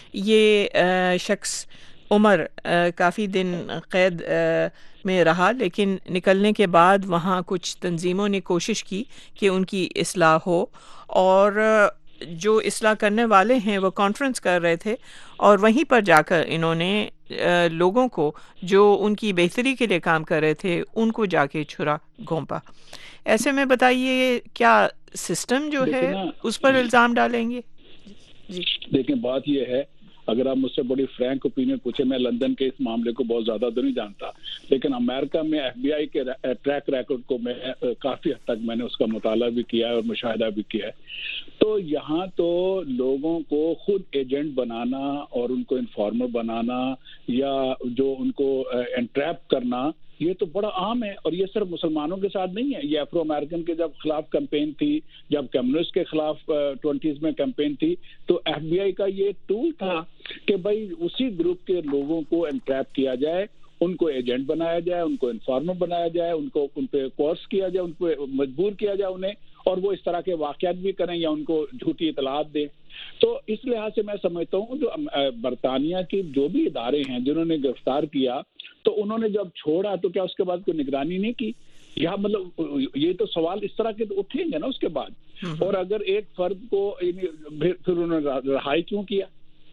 یہ شخص عمر کافی دن قید میں رہا, لیکن نکلنے کے بعد وہاں کچھ تنظیموں نے کوشش کی کہ ان کی اصلاح ہو, اور جو اصلاح کرنے والے ہیں وہ کانفرنس کر رہے تھے, اور وہیں پر جا کر انہوں نے لوگوں کو جو ان کی بہتری کے لیے کام کر رہے تھے ان کو جا کے چھرا گھونپا. ایسے میں بتائیے کیا سسٹم جو ہے اس پر الزام ڈالیں گے؟ جی دیکھیں, بات یہ ہے, اگر آپ مجھ سے بڑی فرینک اوپینین پوچھیں, میں لندن کے اس معاملے کو بہت زیادہ تو نہیں جانتا, لیکن امریکہ میں ایف بی آئی کے ٹریک ریکارڈ کو میں کافی حد تک میں نے اس کا مطالعہ بھی کیا ہے اور مشاہدہ بھی کیا ہے. تو یہاں تو لوگوں کو خود ایجنٹ بنانا اور ان کو انفارمر بنانا یا جو ان کو انٹریپ کرنا, یہ تو بڑا عام ہے. اور یہ صرف مسلمانوں کے ساتھ نہیں ہے, یہ افرو امریکن کے جب خلاف کمپین تھی, جب کمیونسٹ کے خلاف 20s میں کمپین تھی, تو ایف بی آئی کا یہ ٹول تھا کہ بھائی اسی گروپ کے لوگوں کو انٹریپ کیا جائے, ان کو ایجنٹ بنایا جائے, ان کو انفارمر بنایا جائے, ان پہ کورس کیا جائے, ان پہ مجبور کیا جائے انہیں, اور وہ اس طرح کے واقعات بھی کریں یا ان کو جھوٹی اطلاعات دیں. تو اس لحاظ سے میں سمجھتا ہوں جو برطانیہ کی جو بھی ادارے ہیں جنہوں نے گرفتار کیا, تو انہوں نے جب چھوڑا تو کیا اس کے بعد کوئی نگرانی نہیں کی؟ یہاں مطلب یہ تو سوال اس طرح کے اٹھیں گے نا اس کے بعد. اور اگر ایک فرد کو پھر انہوں نے رہائی کیوں کیا,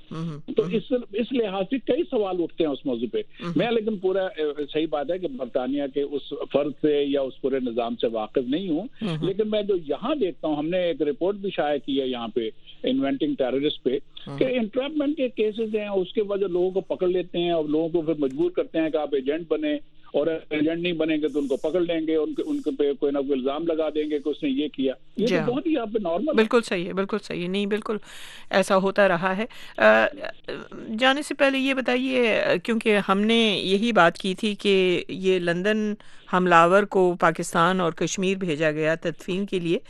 تو اس لحاظ سے کئی سوال اٹھتے ہیں اس موضوع پہ. میں لیکن پورا صحیح بات ہے کہ برطانیہ کے اس فرض سے یا اس پورے نظام سے واقف نہیں ہوں، لیکن میں جو یہاں دیکھتا ہوں، ہم نے ایک رپورٹ بھی شائع کی ہے یہاں پہ انوینٹنگ ٹیررسٹ پہ، کہ انٹریپمنٹ کے کیسز ہیں، اس کے وجہ لوگوں کو پکڑ لیتے ہیں اور لوگوں کو پھر مجبور کرتے ہیں کہ آپ ایجنٹ بنے، اور ایجنٹ نہیں بنیں گے تو ان کو پکڑ لیں گے، ان پہ کوئی نہ کوئی الزام لگا دیں گے کہ اس نے یہ کیا. یہ تو بہت ہی یہاں پہ نارمل. بالکل صحیح ہے، بالکل صحیح ہے، نہیں بالکل ایسا ہوتا رہا ہے. جانے سے پہلے یہ بتائیے، کیونکہ ہم نے یہی بات کی تھی کہ یہ لندن حملہ آور کو پاکستان اور کشمیر بھیجا گیا تدفین کے لیے.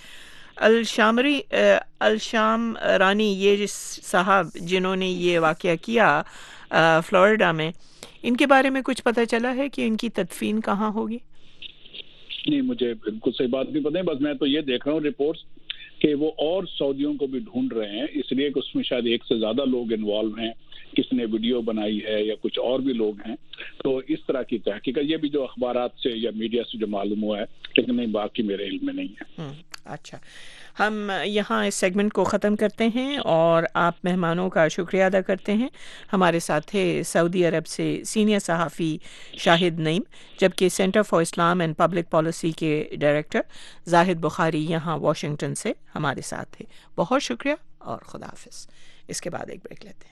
الشام رانی، یہ جس صاحب جنہوں نے یہ واقعہ کیا فلوریڈا میں، ان کے بارے میں کچھ پتہ چلا ہے کہ ان کی تدفین کہاں ہوگی؟ نہیں، مجھے بالکل صحیح بات نہیں پتہ ہے، بس میں تو یہ دیکھ رہا ہوں رپورٹس کہ وہ اور سعودیوں کو بھی ڈھونڈ رہے ہیں، اس لیے کہ اس میں شاید ایک سے زیادہ لوگ انوالو ہیں، کس نے ویڈیو بنائی ہے یا کچھ اور بھی لوگ ہیں. تو اس طرح کی تحقیق، یہ بھی جو اخبارات سے یا میڈیا سے جو معلوم ہوا ہے، لیکن نہیں، باقی میرے علم میں نہیں ہے. اچھا، ہم یہاں اس سیگمنٹ کو ختم کرتے ہیں اور آپ مہمانوں کا شکریہ ادا کرتے ہیں. ہمارے ساتھ تھے سعودی عرب سے سینئر صحافی شاہد نعیم، جبکہ center for Islam and public policy کے ڈائریکٹر زاہد بخاری یہاں واشنگٹن سے ہمارے ساتھ تھے. بہت شکریہ اور خدا حافظ. اس کے بعد ایک بریک لیتے ہیں.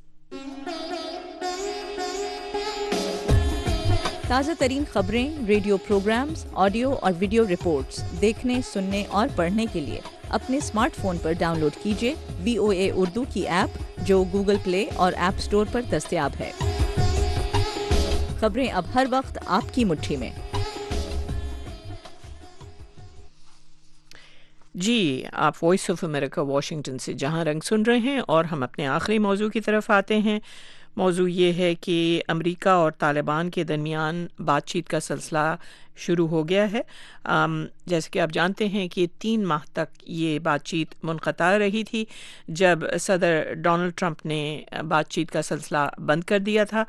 تازہ ترین خبریں، ریڈیو پروگرامز، آڈیو اور ویڈیو رپورٹس دیکھنے، سننے اور پڑھنے کے لیے اپنے اسمارٹ فون پر ڈاؤن لوڈ کیجیے VOA اردو کی ایپ، جو گوگل پلے اور ایپ اسٹور پر دستیاب ہے. خبریں اب ہر وقت آپ کی مٹھی میں. جی، آپ وائس آف امریکہ واشنگٹن سے جہاں رنگ سن رہے ہیں، اور ہم اپنے آخری موضوع کی طرف آتے ہیں. موضوع یہ ہے کہ امریکہ اور طالبان کے درمیان بات چیت کا سلسلہ شروع ہو گیا ہے. جیسے کہ آپ جانتے ہیں کہ 3 ماہ تک یہ بات چیت منقطع رہی تھی، جب صدر ڈونلڈ ٹرمپ نے بات چیت کا سلسلہ بند کر دیا تھا،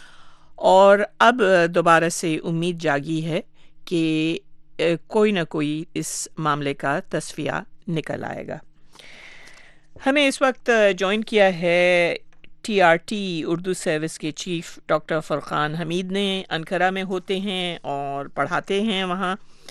اور اب دوبارہ سے امید جاگی ہے کہ کوئی نہ کوئی اس معاملے کا تصفیہ نکل آئے گا. ہمیں اس وقت جوائن کیا ہے TRT اردو سروس کے چیف ڈاکٹر فرقان حمید نے. انقرہ میں ہوتے ہیں اور پڑھاتے ہیں وہاں،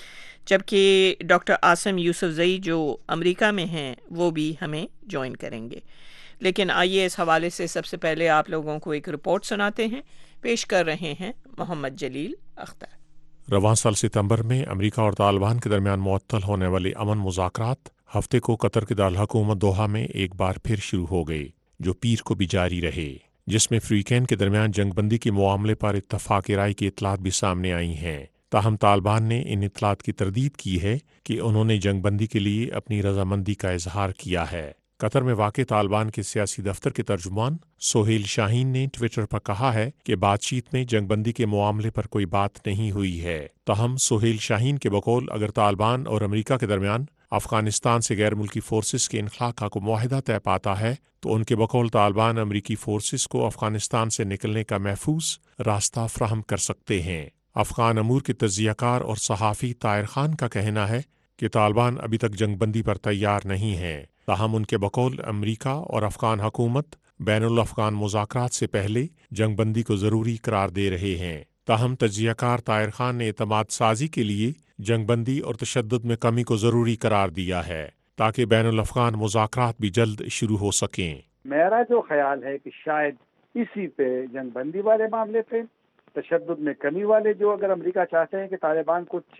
جبکہ ڈاکٹر عاصم یوسف زئی جو امریکہ میں ہیں وہ بھی ہمیں جوائن کریں گے. لیکن آئیے اس حوالے سے سب سے پہلے آپ لوگوں کو ایک رپورٹ سناتے ہیں. پیش کر رہے ہیں محمد جلیل اختر. رواں سال ستمبر میں امریکہ اور طالبان کے درمیان معطل ہونے والے امن مذاکرات ہفتے کو قطر کے دارالحکومت دوحہ میں ایک بار پھر شروع ہو گئے، جو پیر کو بھی جاری رہے، جس میں فریقین کے درمیان جنگ بندی کے معاملے پر اتفاق رائے کی اطلاعات بھی سامنے آئی ہیں. تاہم طالبان نے ان اطلاعات کی تردید کی ہے کہ انہوں نے جنگ بندی کے لیے اپنی رضامندی کا اظہار کیا ہے. قطر میں واقع طالبان کے سیاسی دفتر کے ترجمان سہیل شاہین نے ٹویٹر پر کہا ہے کہ بات چیت میں جنگ بندی کے معاملے پر کوئی بات نہیں ہوئی ہے. تاہم سہیل شاہین کے بقول اگر طالبان اور امریکہ کے درمیان افغانستان سے غیر ملکی فورسز کے انخلاء کا کوئی معاہدہ طے پاتا ہے تو ان کے بقول طالبان امریکی فورسز کو افغانستان سے نکلنے کا محفوظ راستہ فراہم کر سکتے ہیں. افغان امور کے تجزیہ کار اور صحافی طاہر خان کا کہنا ہے کہ طالبان ابھی تک جنگ بندی پر تیار نہیں ہیں. تاہم ان کے بقول امریکہ اور افغان حکومت بین الافغان مذاکرات سے پہلے جنگ بندی کو ضروری قرار دے رہے ہیں. تاہم تجزیہ کار طاہر خان نے اعتماد سازی کے لیے جنگ بندی اور تشدد میں کمی کو ضروری قرار دیا ہے تاکہ بین الافغان مذاکرات بھی جلد شروع ہو سکیں. میرا جو خیال ہے کہ شاید اسی پہ جنگ بندی والے معاملے پہ تشدد میں کمی والے، جو اگر امریکہ چاہتے ہیں کہ طالبان کچھ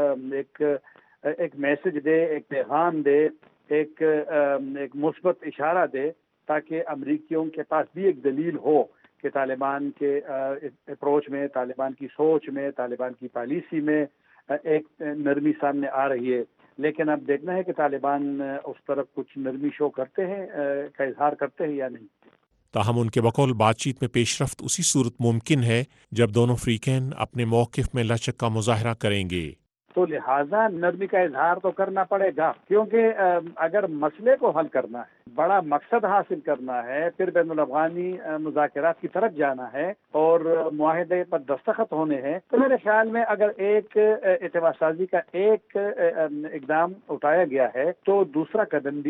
ایک میسج دے، ایک پیغام دے، ایک مثبت اشارہ دے، تاکہ امریکیوں کے پاس بھی ایک دلیل ہو کہ طالبان کے اپروچ میں، طالبان کی سوچ میں، طالبان کی پالیسی میں ایک نرمی سامنے آ رہی ہے. لیکن اب دیکھنا ہے کہ طالبان اس طرف کچھ نرمی شو کرتے ہیں، کا اظہار کرتے ہیں یا نہیں. تاہم ان کے بقول بات چیت میں پیش رفت اسی صورت ممکن ہے جب دونوں فریقین اپنے موقف میں لچک کا مظاہرہ کریں گے. تو لہٰذا نرمی کا اظہار تو کرنا پڑے گا، کیونکہ اگر مسئلے کو حل کرنا ہے، بڑا مقصد حاصل کرنا ہے، پھر بین الاقوامی مذاکرات کی طرف جانا ہے اور معاہدے پر دستخط ہونے ہیں، تو میرے خیال میں اگر ایک اعتماد سازی کا ایک اقدام اٹھایا گیا ہے تو دوسرا قدم بھی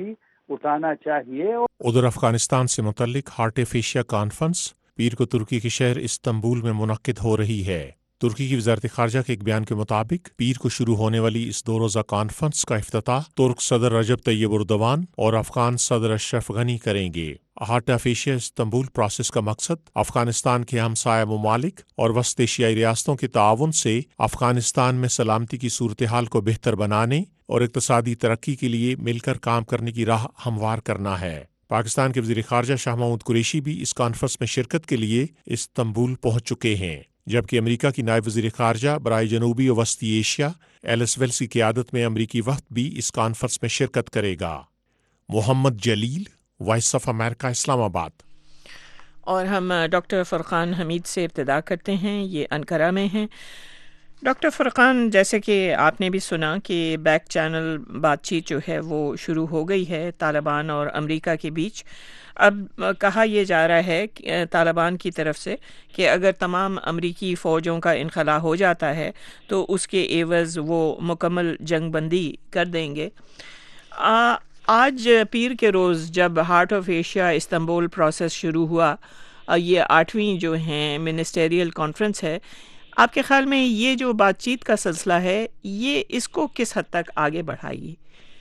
उठाना चाहिए। उधर अफगानिस्तान से मुतल्लिक हार्ट एशिया कॉन्फ्रेंस पीर को तुर्की के शहर इस्तांबुल में मुनक्किद हो रही है। तुर्की की वजारत खारजा के एक बयान के मुताबिक पीर को शुरू होने वाली इस 2 रोज़ा कॉन्फ्रेंस का इफ्तिताह तुर्क सदर रजब तैयब एर्दोगान और अफगान सदर अशरफ गनी करेंगे। Heart of Asia Istanbul process का मकसद अफगानिस्तान के हमसाया ममालिक और वस्त एशियाई रियासतों के ताउन से अफगानिस्तान में सलामती की सूरत हाल को बेहतर बनाने और इक़्तिसादी तरक्की के लिए मिलकर काम करने की राह हमवार करना है। पाकिस्तान के वज़ीर ख़ारजा शाह महमूद कुरैशी भी इस कॉन्फ्रेंस में शिरकत के लिए इस्तांबुल पहुँच चुके हैं, जबकि अमेरिका की नायब वज़ीर ख़ारजा बराए जनूबी और वस्ती एशिया एलिस वेल्स की क़ियादत में अमरीकी वफ़द भी इस कॉन्फ्रेंस में शिरकत करेगा। Mohammad Jalil, voice of America, Islamabad. और हम डॉक्टर फ़रक़ान हमीद से इब्तिदा करते हैं, ये अनकरा में हैं। डॉक्टर फ़रक़ान, जैसे कि आपने भी सुना कि बैक चैनल बातचीत जो है वो शुरू हो गई है तालिबान और अमेरिका के बीच। अब कहा यह जा रहा है कि तालिबान की तरफ से कि अगर तमाम अमरीकी फ़ौजों का इनखला हो जाता है तो उसके एवज़ वो मुकम्मल जंग बंदी कर देंगे। आज पीर के रोज़ जब heart of Asia Istanbul process शुरू हुआ, ये 8वीं जो है मिनिस्टेरियल कॉन्फ्रेंस है, आपके ख्याल में ये जो बातचीत का सिलसिला है ये इसको किस हद तक आगे बढ़ाएगी?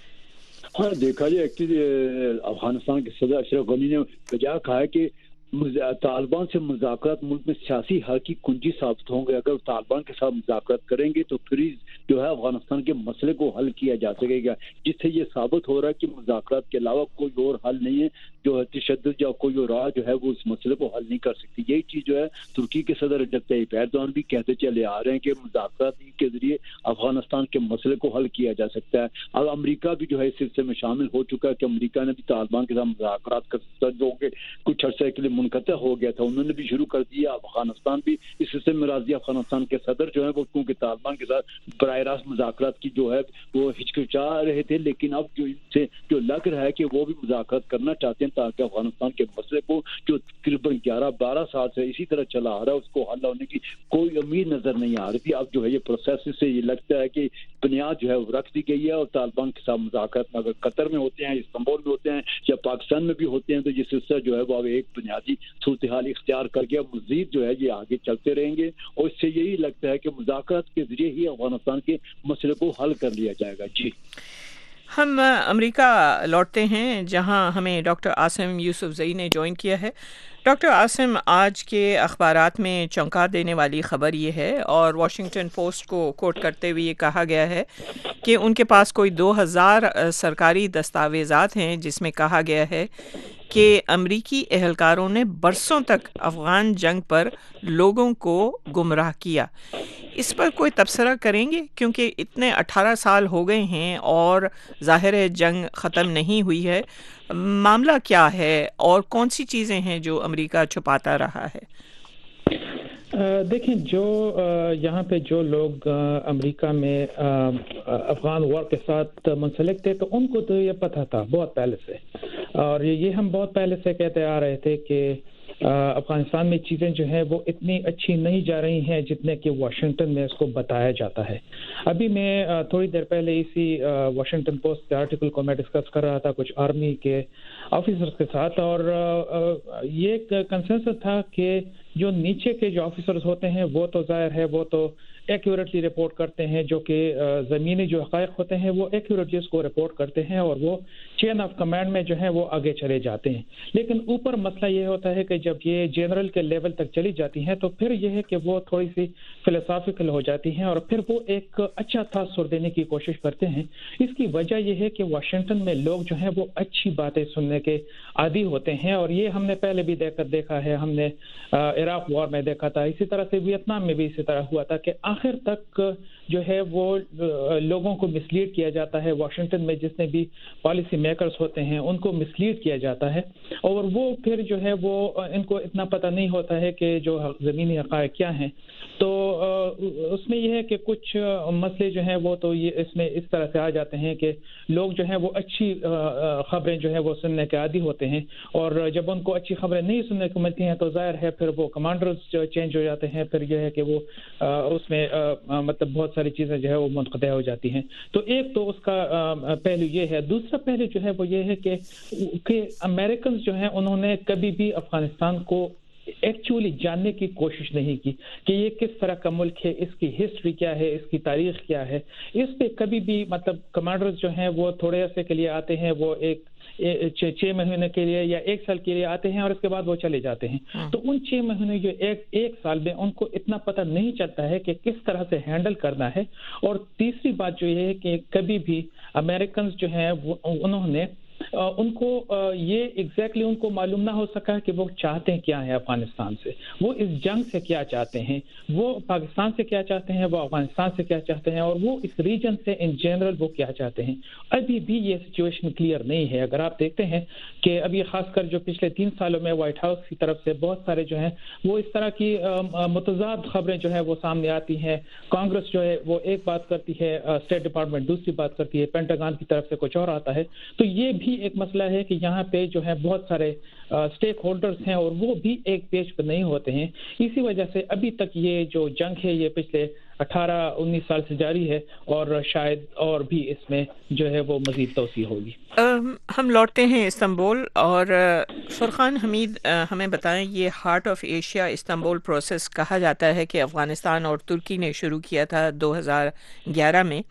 हाँ, देखा जाए एक्चुअली अफगानिस्तान के सदर अशरफ गनी ने वजह कहा है कि तालिबान से मुज़ाकरात मुल्क में सियासी हल की कुंजी साबित होंगे। अगर तालिबान के साथ मुज़ाकरात करेंगे तो फिर जो है अफगानिस्तान के मसले को हल किया जा सकेगा, जिससे ये साबित हो रहा है कि मुज़ाकरात के अलावा कोई और हल नहीं है जो है तशद्दुद या कोई और राह जो है वो इस मसले को हल नहीं कर सकती। यही चीज़ जो है तुर्की के सदर रजब तय्यब एर्दोगान भी कहते चले आ रहे हैं कि मुज़ाकरात के जरिए अफगानिस्तान के मसले को हल किया जा सकता है। अब अमरीका भी जो है इस सिलसिले में शामिल हो चुका है कि अमरीका ने भी तालिबान के साथ मुज़ाकरात कर जो कि कुछ अर्से के लिए मुनक़ता हो गया था, उन्होंने भी शुरू कर दिया। अफगानिस्तान भी इस सिलसिले में राजी। अफगानिस्तान के सदर जो है वो क्योंकि तालिबान के साथ बराह रास्त मुज़ाकरात की जो है वो हिचकिचा रहे थे, लेकिन अब जो इनसे जो लग रहा है कि वो भी मुज़ाकरात करना चाहते हैं ताकि अफगानिस्तान के मसले को जो तकरीबन 11-12 साल से इसी तरह चला आ रहा है उसको हल होने की कोई उम्मीद नजर नहीं आ रही थी। अब जो है ये प्रोसेस से ये लगता है कि बुनियाद जो है वो रख दी गई है और तालिबान के साथ मुज़ाकरात में अगर कतर में होते हैं, इस्तांबुल में होते हैं या पाकिस्तान में भी होते हैं तो ये सिलसिला जो है वो अब एक बुनियादी सूरत हाल इख्तियार करके मज़ीद जो है ये आगे चलते रहेंगे और इससे यही लगता है कि मुज़ाकरात के जरिए ही अफगानिस्तान के मसले को हल कर लिया जाएगा। जी, हम अमेरिका लौटते हैं जहां हमें डॉक्टर आसिम यूसुफजई ने ज्वाइन किया है। डॉक्टर आसिम, आज के अखबारात में चौंका देने वाली ख़बर ये है और वाशिंगटन पोस्ट को कोट करते हुए ये कहा गया है कि उनके पास कोई 2000 सरकारी दस्तावेज़ात हैं जिसमें कहा गया है कि अमरीकी एहलकारों ने बरसों तक अफ़गान जंग पर लोगों को गुमराह किया। इस पर कोई तबसरा करेंगे, क्योंकि इतने 18 साल हो गए हैं और ज़ाहिर है जंग ख़त्म नहीं हुई है। मामला क्या है और कौन सी चीज़ें हैं जो अमेरिका छुपाता रहा है? देखें, जो यहाँ पे जो लोग अमेरिका में अफ़गान वॉर के साथ मुंसलिक थे तो उनको तो ये पता था बहुत पहले से, और ये हम बहुत पहले से कहते आ रहे थे कि अफ़गानिस्तान में चीज़ें जो हैं वो इतनी अच्छी नहीं जा रही हैं जितने कि वाशिंगटन में इसको बताया जाता है। अभी मैं थोड़ी देर पहले इसी वाशिंगटन पोस्ट के आर्टिकल को मैं डिस्कस कर रहा था कुछ आर्मी के ऑफिसर्स के साथ, और ये कंसेंसस था कि जो नीचे के जो ऑफिसर्स होते हैं वो तो ज़ाहिर है वो तो एक्यूरेटली रिपोर्ट करते हैं, जो कि ज़मीनी जो हक़ाइक़ होते हैं वो एक्यूरेटली उसको रिपोर्ट करते हैं और वो चेन ऑफ कमांड में जो है वो आगे चले जाते हैं। लेकिन ऊपर मसला ये होता है कि जब ये जनरल के लेवल तक चली जाती हैं तो फिर यह है कि वो थोड़ी सी फिलोसॉफिकल हो जाती हैं और फिर वो एक अच्छा तासुर देने की कोशिश करते हैं। इसकी वजह यह है कि वाशिंगटन में लोग जो हैं वो अच्छी बातें सुनने के आदी होते हैं, और ये हमने पहले भी देखा है, हमने इराक वॉर में देखा था, इसी तरह से वियतनाम में भी इसी तरह हुआ था कि आखिर तक जो है वो लोगों को मिसलीड किया जाता है। वाशिंगटन में जितने भी पॉलिसी मेकर्स होते हैं उनको मिसलीड किया जाता है और वो फिर जो है वो इनको इतना पता नहीं होता है कि जो ज़मीनी हक़ाइक़ क्या हैं। तो उसमें यह है कि कुछ मसले जो हैं वो तो ये इसमें इस तरह से आ जाते हैं कि लोग जो हैं वो अच्छी ख़बरें जो है वो सुनने के आदी होते हैं, और जब उनको अच्छी खबरें नहीं सुनने को मिलती हैं तो ज़ाहिर है फिर वो کمانڈرز چینج ہو جاتے ہیں پھر یہ ہے کہ وہ اس میں مطلب بہت ساری چیزیں جو ہے وہ منقطع ہو جاتی ہیں. تو ایک تو اس کا پہلو یہ ہے. دوسرا پہلو جو ہے وہ یہ ہے کہ امریکنز جو ہیں انہوں نے کبھی بھی افغانستان کو ایکچولی جاننے کی کوشش نہیں کی کہ یہ کس طرح کا ملک ہے, اس کی ہسٹری کیا ہے, اس کی تاریخ کیا ہے. اس پہ کبھی بھی مطلب کمانڈرز جو ہیں وہ تھوڑے عرصے کے لیے آتے ہیں, وہ 6 مہینے کے لیے یا 1 سال کے لیے آتے ہیں اور اس کے بعد وہ چلے جاتے ہیں. تو ان 6 مہینے جو ایک سال میں ان کو اتنا پتہ نہیں چلتا ہے کہ کس طرح سے ہینڈل کرنا ہے. اور تیسری بات جو یہ ہے کہ کبھی بھی امریکنز جو ہیں انہوں نے ان کو یہ ایگزیکٹلی ان کو معلوم نہ ہو سکا کہ وہ چاہتے ہیں کیا ہے افغانستان سے, وہ اس جنگ سے کیا چاہتے ہیں, وہ پاکستان سے کیا چاہتے ہیں, وہ افغانستان سے کیا چاہتے ہیں, اور وہ اس ریجن سے ان جنرل وہ کیا چاہتے ہیں. ابھی بھی یہ سچویشن کلیئر نہیں ہے. اگر آپ دیکھتے ہیں کہ ابھی خاص کر جو پچھلے 3 سالوں میں وائٹ ہاؤس کی طرف سے بہت سارے جو ہیں وہ اس طرح کی متضاد خبریں جو ہیں وہ سامنے آتی ہیں. کانگریس جو ہے وہ ایک بات کرتی ہے, اسٹیٹ ڈپارٹمنٹ دوسری بات کرتی ہے, پینٹاگان کی طرف سے کچھ اور آتا ہے. تو یہ بھی ایک مسئلہ ہے کہ یہاں پہ جو ہے بہت سارے اسٹیک ہولڈرز ہیں اور وہ بھی ایک پیج پہ نہیں ہوتے ہیں. اسی وجہ سے ابھی تک یہ جو جنگ ہے یہ پچھلے 18-19 سال سے جاری ہے اور شاید اور بھی اس میں جو ہے وہ مزید توسیع ہوگی. ہم لوٹتے ہیں استنبول اور فرقان حمید ہمیں بتائیں, یہ heart of Asia Istanbul process کہا جاتا ہے کہ افغانستان اور ترکی نے شروع کیا تھا 2011 میں.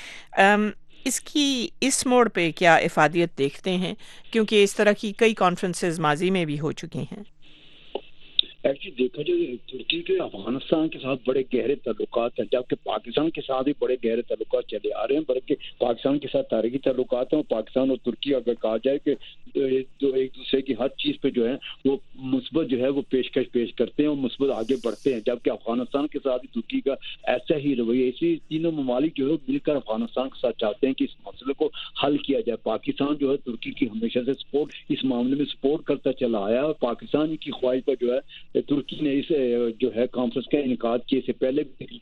اس کی اس موڑ پہ کیا افادیت دیکھتے ہیں, کیونکہ اس طرح کی کئی کانفرنسز ماضی میں بھی ہو چکی ہیں؟ ایکچولی دیکھا جائے ترکی کے افغانستان کے ساتھ بڑے گہرے تعلقات ہیں, جبکہ پاکستان کے ساتھ بھی بڑے گہرے تعلقات چلے آ رہے ہیں, بلکہ پاکستان کے ساتھ تاریخی تعلقات ہیں. اور پاکستان اور ترکی اگر کہا جائے کہ ایک دوسرے کی ہر چیز پہ جو ہے وہ مثبت جو ہے وہ پیشکش پیش کرتے ہیں اور مثبت آگے بڑھتے ہیں, جبکہ افغانستان کے ساتھ ترکی کا ایسا ہی رویہ. اسی تینوں ممالک جو ہے مل کر افغانستان کے ساتھ چاہتے ہیں کہ اس مسئلے کو حل کیا جائے. پاکستان جو ہے ترکی کی ہمیشہ سے سپورٹ اس معاملے میں سپورٹ کرتا چلا آیا, اور پاکستان کی خواہش پر جو ہے ترکی نے اس جو ہے کانفرنس کا انعقاد کیے سے پہلے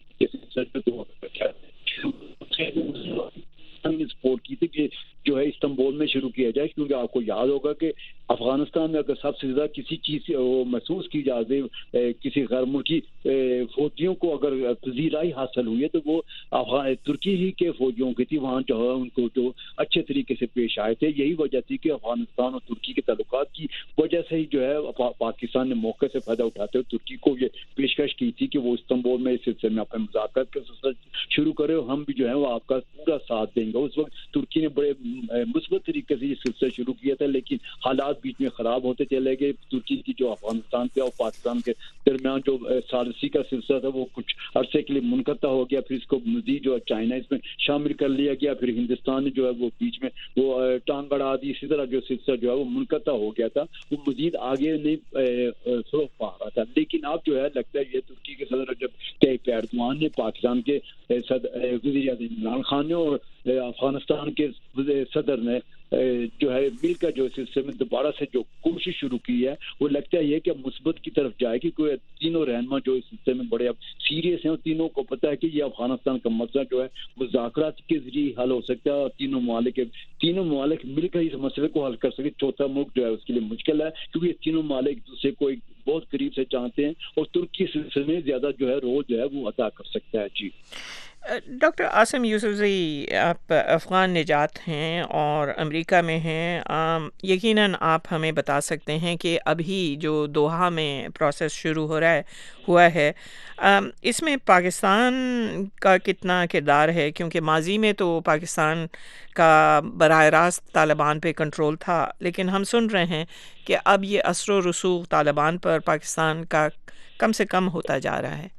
سپورٹ کی تھی کہ جو ہے استنبول میں شروع کیا جائے, کیونکہ آپ کو یاد ہوگا کہ افغانستان میں اگر سب سے زیادہ کسی چیز محسوس کی جاتی کسی غیر ملکی فوجیوں کو اگر پذیرائی حاصل ہوئی ہے تو وہ ترکی ہی کے فوجیوں کی تھی. وہاں جو ہے ان کو جو اچھے طریقے سے پیش آئے تھے. یہی وجہ تھی کہ افغانستان اور ترکی کے تعلقات کی وجہ سے ہی جو ہے پاکستان نے موقع سے فائدہ اٹھاتے ہوئے ترکی کو یہ پیشکش کی تھی کہ وہ استنبول میں اس سلسلے میں اپنے مذاکرات کا سلسلہ شروع کرے اور ہم بھی جو ہے وہ آپ کا پورا ساتھ دیں گے. اس وقت ترکی نے بڑے مثبت طریقے سے یہ سلسلہ شروع کیا تھا, لیکن حالات بیچ میں خراب ہوتے چلے گئے. ترکی کی جو افغانستان کے اور پاکستان کے درمیان جو ثالثی کا سلسلہ تھا وہ کچھ عرصے کے لیے منقطع ہو گیا, پھر اس کو مزید جو ہے چائنا اس میں شامل کر لیا گیا, پھر ہندوستان نے جو ہے وہ بیچ میں وہ ٹانگ اڑا دی. اسی طرح جو سلسلہ جو ہے وہ منقطع ہو گیا تھا, وہ مزید آگے نہیں سروغ پا رہا تھا. لیکن اب جو ہے لگتا ہے یہ ترکی کے صدر رجب طیب ایردوان نے پاکستان کے وزیر اعظم عمران خان نے اور افغانستان کے صدر نے جو ہے مل کر جو سلسلے میں دوبارہ سے جو کوشش شروع کی ہے وہ لگتا ہے یہ کہ مثبت کی طرف جائے گی. کوئی تینوں رہنما جو اس سلسلے میں بڑے اب سیریس ہیں اور تینوں کو پتہ ہے کہ یہ افغانستان کا مسئلہ جو ہے مذاکرات کے ذریعے حل ہو سکتا ہے اور تینوں ممالک مل کر اس مسئلے کو حل کر سکے. چوتھا ملک جو ہے اس کے لیے مشکل ہے, کیونکہ یہ تینوں ممالک ایک دوسرے کو بہت قریب سے جانتے ہیں اور ترکی سلسلے میں زیادہ جو ہے رول جو ہے وہ ادا کر سکتا ہے. جی ڈاکٹر عاصم یوسفزئی, آپ افغان نجات ہیں اور امریکہ میں ہیں, یقیناً آپ ہمیں بتا سکتے ہیں کہ ابھی جو دوحہ میں پروسیس شروع ہوا ہے اس میں پاکستان کا کتنا کردار ہے, کیونکہ ماضی میں تو پاکستان کا براہ راست طالبان پہ کنٹرول تھا, لیکن ہم سن رہے ہیں کہ اب یہ اثر و رسوخ طالبان پر پاکستان کا کم سے کم ہوتا جا رہا ہے.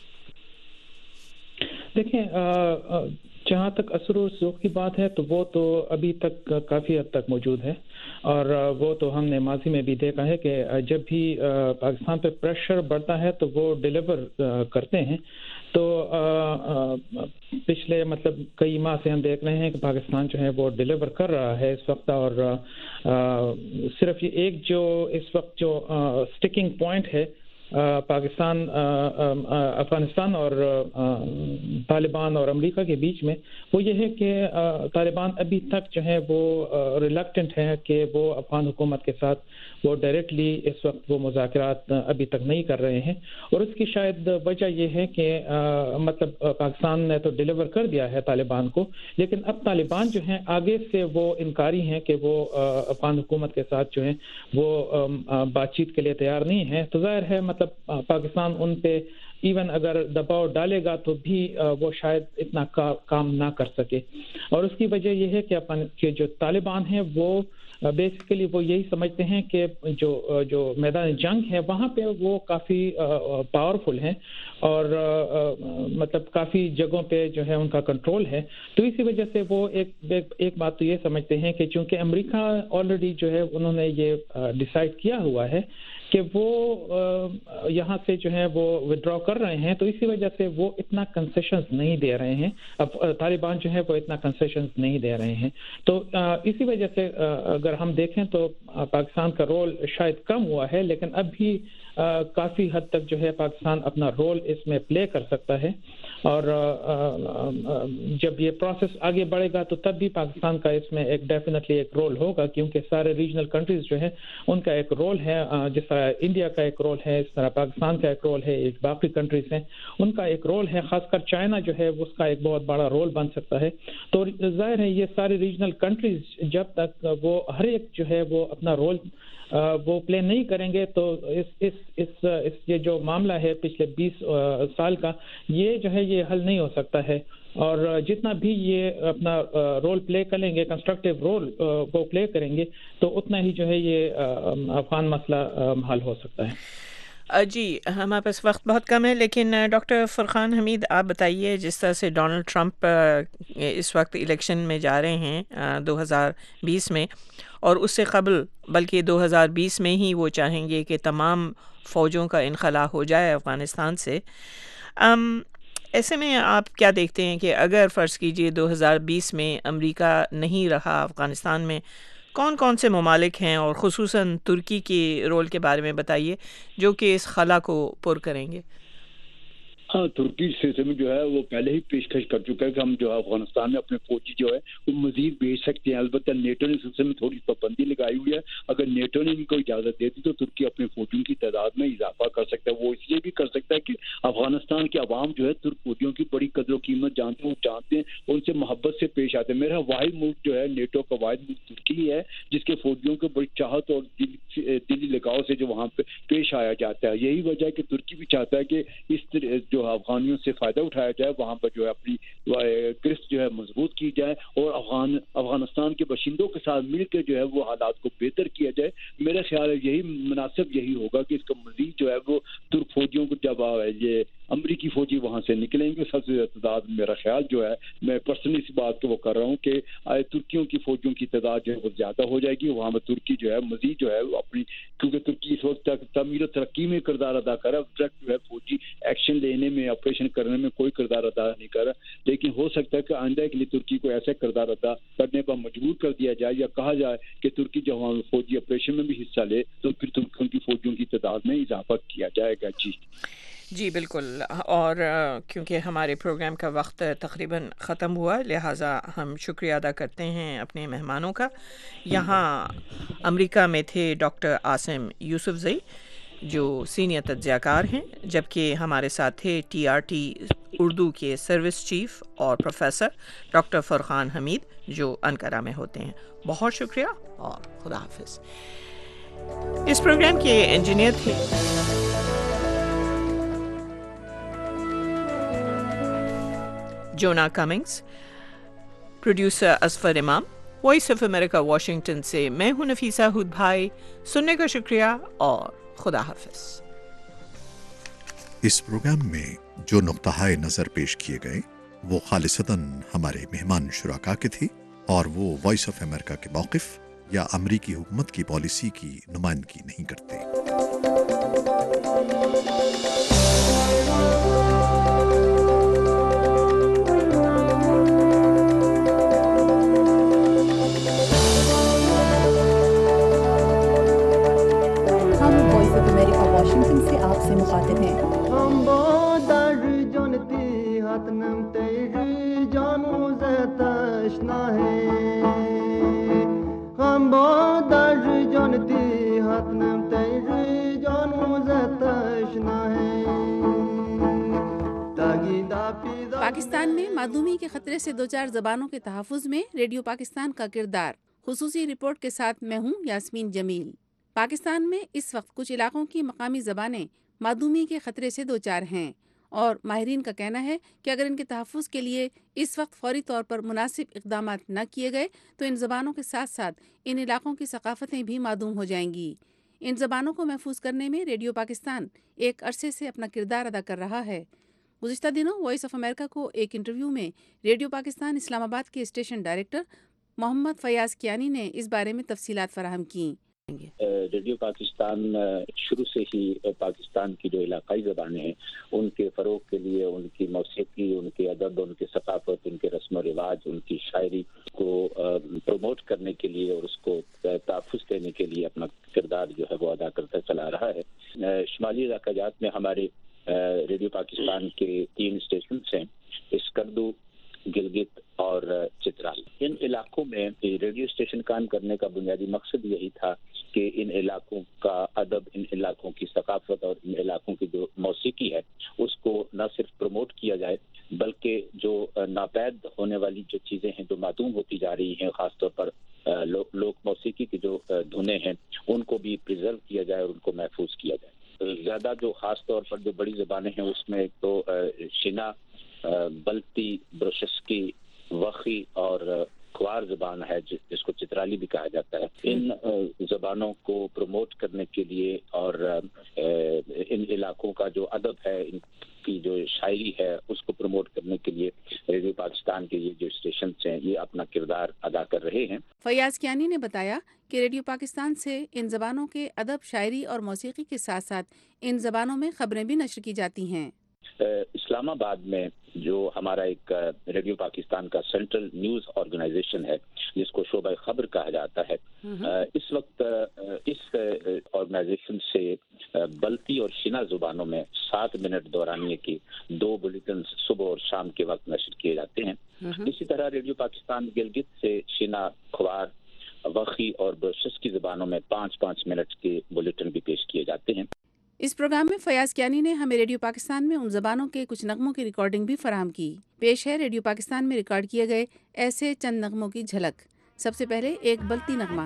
دیکھیں جہاں تک اثر و رسوخ کی بات ہے تو وہ تو ابھی تک کافی حد تک موجود ہے, اور وہ تو ہم نے ماضی میں بھی دیکھا ہے کہ جب بھی پاکستان پہ پریشر بڑھتا ہے تو وہ ڈیلیور کرتے ہیں. تو پچھلے مطلب کئی ماہ سے ہم دیکھ رہے ہیں کہ پاکستان جو ہے وہ ڈیلیور کر رہا ہے اس وقت, اور صرف یہ ایک جو اس وقت جو سٹکنگ پوائنٹ ہے पाकिस्तान अफगानिस्तान और तालिबान और अमेरिका के बीच में वो ये है कि तालिबान अभी तक जो है वो रिलक्टेंट है कि वो अफगान हुकूमत के साथ वो डायरेक्टली इस वक्त वो मुज़ाकरात अभी तक नहीं कर रहे हैं, और उसकी शायद वजह ये है कि मतलब पाकिस्तान ने तो डिलीवर कर दिया है तालिबान को, लेकिन अब तालिबान जो है आगे से वो इनकारी हैं कि वो अफगान हुकूमत के साथ जो है वो बातचीत के लिए तैयार नहीं है। तो जाहिर है मतलब पाकिस्तान उन पे इवन अगर दबाव डालेगा तो भी वो शायद इतना काम ना कर सके, और उसकी वजह यह है कि जो तालिबान है वो बेसिकली वो यही समझते हैं कि जो मैदान जंग है वहाँ पे वो काफ़ी पावरफुल हैं और मतलब काफ़ी जगहों पे जो है उनका कंट्रोल है। तो इसी वजह से वो एक बात तो ये समझते हैं कि चूंकि अमेरिका ऑलरेडी जो है उन्होंने ये डिसाइड किया हुआ है कि वो यहाँ से जो है वो विड्रॉ कर रहे हैं, तो इसी वजह से वो इतना कंसेशंस नहीं दे रहे हैं। अब तालिबान जो है वो इतना कंसेशंस नहीं दे रहे हैं, तो इसी वजह से अगर हम देखें तो पाकिस्तान का रोल शायद कम हुआ है, लेकिन अब भी काफ़ी हद तक जो है पाकिस्तान अपना रोल इसमें प्ले कर सकता है, और जब ये प्रोसेस आगे बढ़ेगा तो तब भी पाकिस्तान का इसमें एक डेफिनेटली एक रोल होगा, क्योंकि सारे रीजनल कंट्रीज जो है उनका एक रोल है, जिस तरह इंडिया का एक रोल है इस तरह पाकिस्तान का एक रोल है, एक बाकी कंट्रीज हैं उनका एक रोल है, खासकर चाइना जो है उसका एक बहुत बड़ा रोल बन सकता है। तो जाहिर है ये सारे रीजनल कंट्रीज जब तक वो हर एक जो है वो अपना रोल वो प्ले नहीं करेंगे तो इस ये जो मामला है पिछले 20 साल का ये जो है ये हल नहीं हो सकता है, और जितना भी ये अपना रोल प्ले करेंगे, कंस्ट्रक्टिव रोल वो प्ले करेंगे, तो उतना ही जो है ये अफगान मसला हल हो सकता है। जी, हमारे पास वक्त बहुत कम है, लेकिन डॉक्टर फरखान हमीद आप बताइए, जिस तरह से डोनाल्ड ट्रंप इस वक्त इलेक्शन में जा रहे हैं 2020 में, और उससे कबल बल्कि 2020 में ही वो चाहेंगे कि तमाम फ़ौजों का इनखला हो जाए अफ़गानिस्तान से। ऐसे में आप क्या देखते हैं कि अगर फ़र्ज़ कीजिए 2020 में अमेरिका नहीं रहा अफ़गानिस्तान में, कौन कौन से ममालिक हैं, और ख़ुसूसन तुर्की के रोल के बारे में बताइए जो कि इस खला को पुर करेंगे। हाँ, तुर्की सिलसिले जो है वो पहले ही पेशकश कर चुका है कि हम जो है अफगानिस्तान में अपने फौजी जो है वो मजीद भेज सकते हैं। अलबत्ता नेटो ने सिलसिले में थोड़ी पाबंदी लगाई हुई है, अगर नेटो ने इनको इजाज़त दे दी तो तुर्की अपने फौजियों की तादाद में इजाफा कर सकता है। वो इसलिए भी कर सकता है कि अफगानिस्तान के अवाम जो है तुर्क फौजियों की बड़ी कदर कीमत जानते हैं, वो जानते हैं, उनसे मोहब्बत से पेश आते हैं। मेरा वाहिद मुल्क जो है नेटो का वाहिद मुल्क तुर्की है जिसके फौजियों को बड़ी चाहत और दिली लगाव से जो वहाँ पे पेश आया जाता है। यही वजह है कि तुर्की भी चाहता है कि इस जो अफगानियों से फ़ायदा उठाया जाए, वहाँ पर जो है अपनी गिरफ्त जो है मजबूत की जाए और अफगानिस्तान के बशिंदों के साथ मिलकर जो है वो हालात को बेहतर किया जाए। मेरा ख्याल है यही मुनासिब यही होगा कि इसका मज़ीद जो है वो तुर्क फौजियों को जब ये अमरीकी फौजी वहाँ से निकलेंगे, सबसे तादाद मेरा ख्याल जो है, मैं पर्सनली इस बात को वो कर रहा हूँ कि तुर्कियों की फौजियों की तादाद जो है वो ज़्यादा हो जाएगी। वहाँ पर तुर्की जो है मज़ीद जो है अपनी, क्योंकि तुर्की इस वक्त तक तमीर तरक्की में किरदार अदा कर रहा है, डायरेक्ट जो है फौजी एक्शन लेने में, ऑपरेशन करने में कोई किरदार अदा नहीं कर रहा, लेकिन हो सकता है कि आइंदा के लिए तुर्की को ऐसा किरदार अदा करने पर मजबूर कर दिया जाए या कहा जाए कि तुर्की जब वहाँ फौजी ऑपरेशन में भी हिस्सा ले तो फिर तुर्कियों की फौजियों की तादाद में इजाफा किया जाएगा। जी बिल्कुल, और क्योंकि हमारे प्रोग्राम का वक्त तकरीबन ख़त्म हुआ, लिहाजा हम शुक्रिया अदा करते हैं अपने मेहमानों का। यहाँ अमेरिका में थे डॉक्टर आसिम यूसुफजई जो सीनियर तज्ज़ियाकार हैं, जबकि हमारे साथ थे TRT उर्दू के सर्विस चीफ और प्रोफेसर डॉक्टर फरखान हमीद जो अनकरा में होते हैं। बहुत शुक्रिया और खुदा हाफिज़। इस प्रोग्राम के इंजीनियर थे जोना कमिंग्स, प्रोड्यूसर असफर इमाम। वॉइस ऑफ अमेरिका वाशिंगटन से मैं हूं नफीसा हुद भाई। सुनने का शुक्रिया और खुदा हाफिज़। इस प्रोग्राम में जो नुक्ता नज़र पेश किए गए वो खालिसतन हमारे मेहमान शुराका के थे और वो वॉइस ऑफ अमेरिका के मौक़िफ़ या अमरीकी हुकूमत की पॉलिसी की नुमाइंदगी नहीं करते। वॉइस ऑफ अमेरिका वॉशिंगटन से आपसे मुखातिब हैं। पाकिस्तान में मादूमी के खतरे से दो चार ज़बानों के तहफ़्फ़ुज़ में रेडियो पाकिस्तान का किरदार, खुसूसी रिपोर्ट के साथ मैं हूँ यास्मीन जमील। पाकिस्तान में इस वक्त कुछ इलाकों की मकामी ज़बानें मादूमी के खतरे से दो चार हैं और माहिरीन का कहना है कि अगर इनके तहफ़्फ़ुज़ के लिए इस वक्त फ़ौरी तौर पर मुनासिब इक़दामात न किए गए तो इन ज़बानों के साथ साथ इन इलाकों की सक़ाफ़तें भी मादूम हो जाएंगी। इन ज़बानों को महफूज करने में रेडियो पाकिस्तान एक अरसे से अपना किरदार अदा कर रहा है। गुज़िश्ता दिनों वॉइस ऑफ अमेरिका को एक इंटरव्यू में रेडियो पाकिस्तान इस्लामाबाद के स्टेशन डायरेक्टर मोहम्मद फयाज़ कियानी ने इस बारे में तफसीलात फराहम की। रेडियो पाकिस्तान शुरू से ही पाकिस्तान की जो इलाकाई ज़बानें हैं उनके फ़रोग़ के लिए, उनकी मौसीकी, उनके अदब, उनके सक़ाफ़त, उनके रस्म व रिवाज, उनकी शायरी को प्रमोट करने के लिए और उसको तहफ़्फ़ुज़ देने के लिए अपना किरदार जो है वो अदा करता चला रहा है। शुमाली इलाक़ाजात में हमारे रेडियो पाकिस्तान के 3 स्टेशन हैं, स्कर्दू, गिलगित और चित्राल। इन इलाकों में रेडियो स्टेशन कायम करने का बुनियादी मकसद यही था कि इन इलाकों का अदब, इन इलाकों की सकाफत और इन इलाकों की जो मौसीकी है उसको न सिर्फ प्रमोट किया जाए बल्कि जो नापैद होने वाली जो चीज़ें हैं जो मादूम होती जा रही हैं, ख़ासतौर पर लोक मौसीकी की जो धुनें हैं उनको भी प्रिजर्व किया जाए और उनको महफूज किया जाए। ज़्यादा जो ख़ास तौर पर जो बड़ी ज़बानें हैं उसमें तो शिना, बल्ती, ब्रोशस्की, वखी और ख्वार ज़बान है जिसको चित्राली भी कहा जाता है। इन ज़बानों को प्रमोट करने के लिए और इन इलाकों का जो अदब है, इनकी जो शायरी है उसको प्रमोट करने के लिए रेडियो पाकिस्तान के ये जो स्टेशन हैं ये अपना किरदार अदा कर रहे हैं। फयाज़ कियानी ने बताया कि रेडियो पाकिस्तान से इन ज़बानों के अदब, शायरी और मौसीकी के साथ साथ इन ज़बानों में खबरें भी नशर की जाती हैं। इस्लामाबाद में जो हमारा एक रेडियो पाकिस्तान का सेंट्रल न्यूज़ ऑर्गेनाइजेशन है जिसको शोबा खबर कहा जाता है, इस वक्त इस ऑर्गेनाइजेशन से बल्ती और शिना ज़ुबानों में 7 मिनट दौरानिए के 2 बुलेटिन सुबह और शाम के वक्त नशर किए जाते हैं। इसी तरह रेडियो पाकिस्तान गिलगित से शिना, ख्वार, वखी और ब्रोशस की ज़ुबानों में 5-5 मिनट के बुलेटिन भी पेश किए जाते हैं। इस प्रोग्राम में फयाज़ कियानी ने हमें रेडियो पाकिस्तान में उन ज़बानों के कुछ नगमों की रिकॉर्डिंग भी फराहम की। पेश है रेडियो पाकिस्तान में रिकॉर्ड किए गए ऐसे चंद नगमों की झलक। सबसे पहले एक बल्ती नगमा।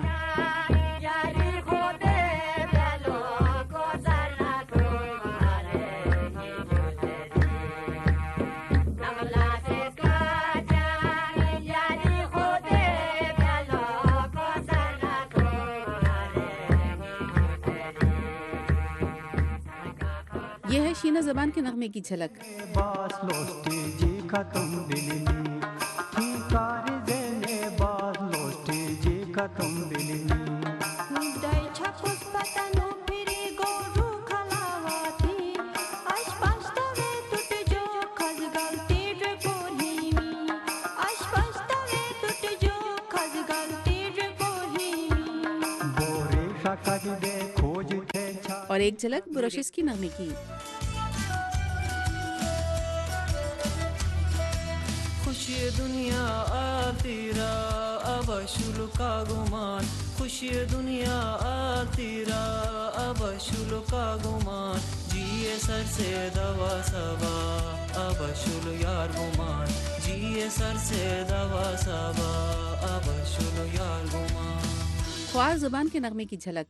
यह है शीना ज़बान के नगमे की झलक। और एक झलक ब्रोशस की नगमे की। खुशी दुनिया आतीरा अब शुरू का गुमान, खुशी दुनिया आतीरा अब शुरू का गुमान, जिए सर से दवा सबा अब शुरू यार गुमान, जिए सर से दवा सबा अब शुरू यार गुमान। ख्वार ज़बान के नगमे की झलक।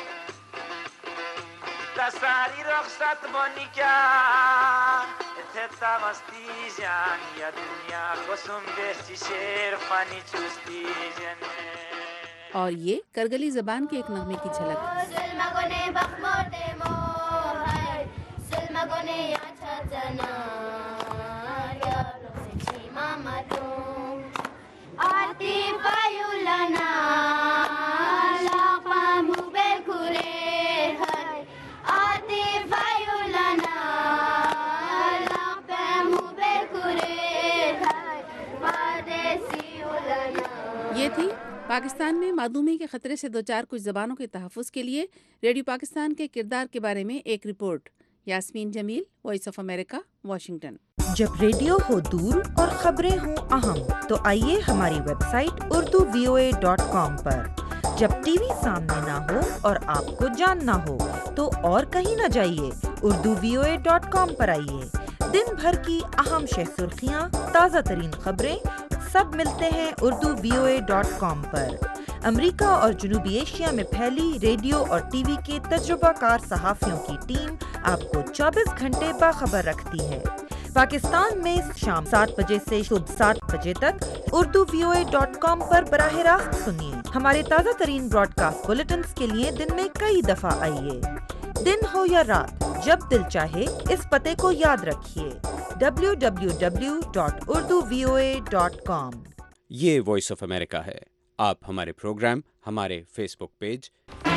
सारी रख्सत बनी क्या اتتا مستی جان یا دنیا قسم بیستی شیر فانی چوستی جنے۔ اور یہ کرگلی زبان کے ایک نغمے کی جھلک۔ سلمگونے بخمورتے موہر سلمگونے یا چھتنا یا رخصی چیما مدوم آتی فایولانا لاقا موبیل کھولے ہر آتی فایولانا یہ تھی پاکستان میں معدومی کے خطرے سے دوچار کچھ زبانوں کے تحفظ کے لیے ریڈیو پاکستان کے کردار کے بارے میں ایک report. Yasmeen Jamil, voice of America, Washington. جب ریڈیو ہو دور اور خبریں ہوں اہم تو آئیے ہماری ویب سائٹ urduvoa.com پر۔ جب ٹی وی سامنے نہ ہو اور آپ کو جاننا ہو تو اور کہیں نہ جائیے، urduvoa.com پر آئیے۔ دن بھر کی اہم شہ سرخیاں، تازہ ترین خبریں سب ملتے ہیں urduvoa.com پر۔ امریکہ اور جنوبی ایشیا میں پھیلی ریڈیو اور ٹی وی کے تجربہ کار صحافیوں کی ٹیم آپ کو 24 گھنٹے باخبر رکھتی ہے۔ پاکستان میں شام 7 بجے سے صبح 7 بجے تک urduvoa.com پر براہ راست سنیے۔ ہمارے تازہ ترین براڈ کاسٹ بلیٹنز کے لیے دن میں کئی دفعہ آئیے۔ دن ہو یا رات، جب دل چاہے اس پتے کو یاد رکھیے، www.urduvoa.com۔ یہ وائس آف امریکہ ہے۔ آپ ہمارے پروگرام ہمارے فیس بک پیج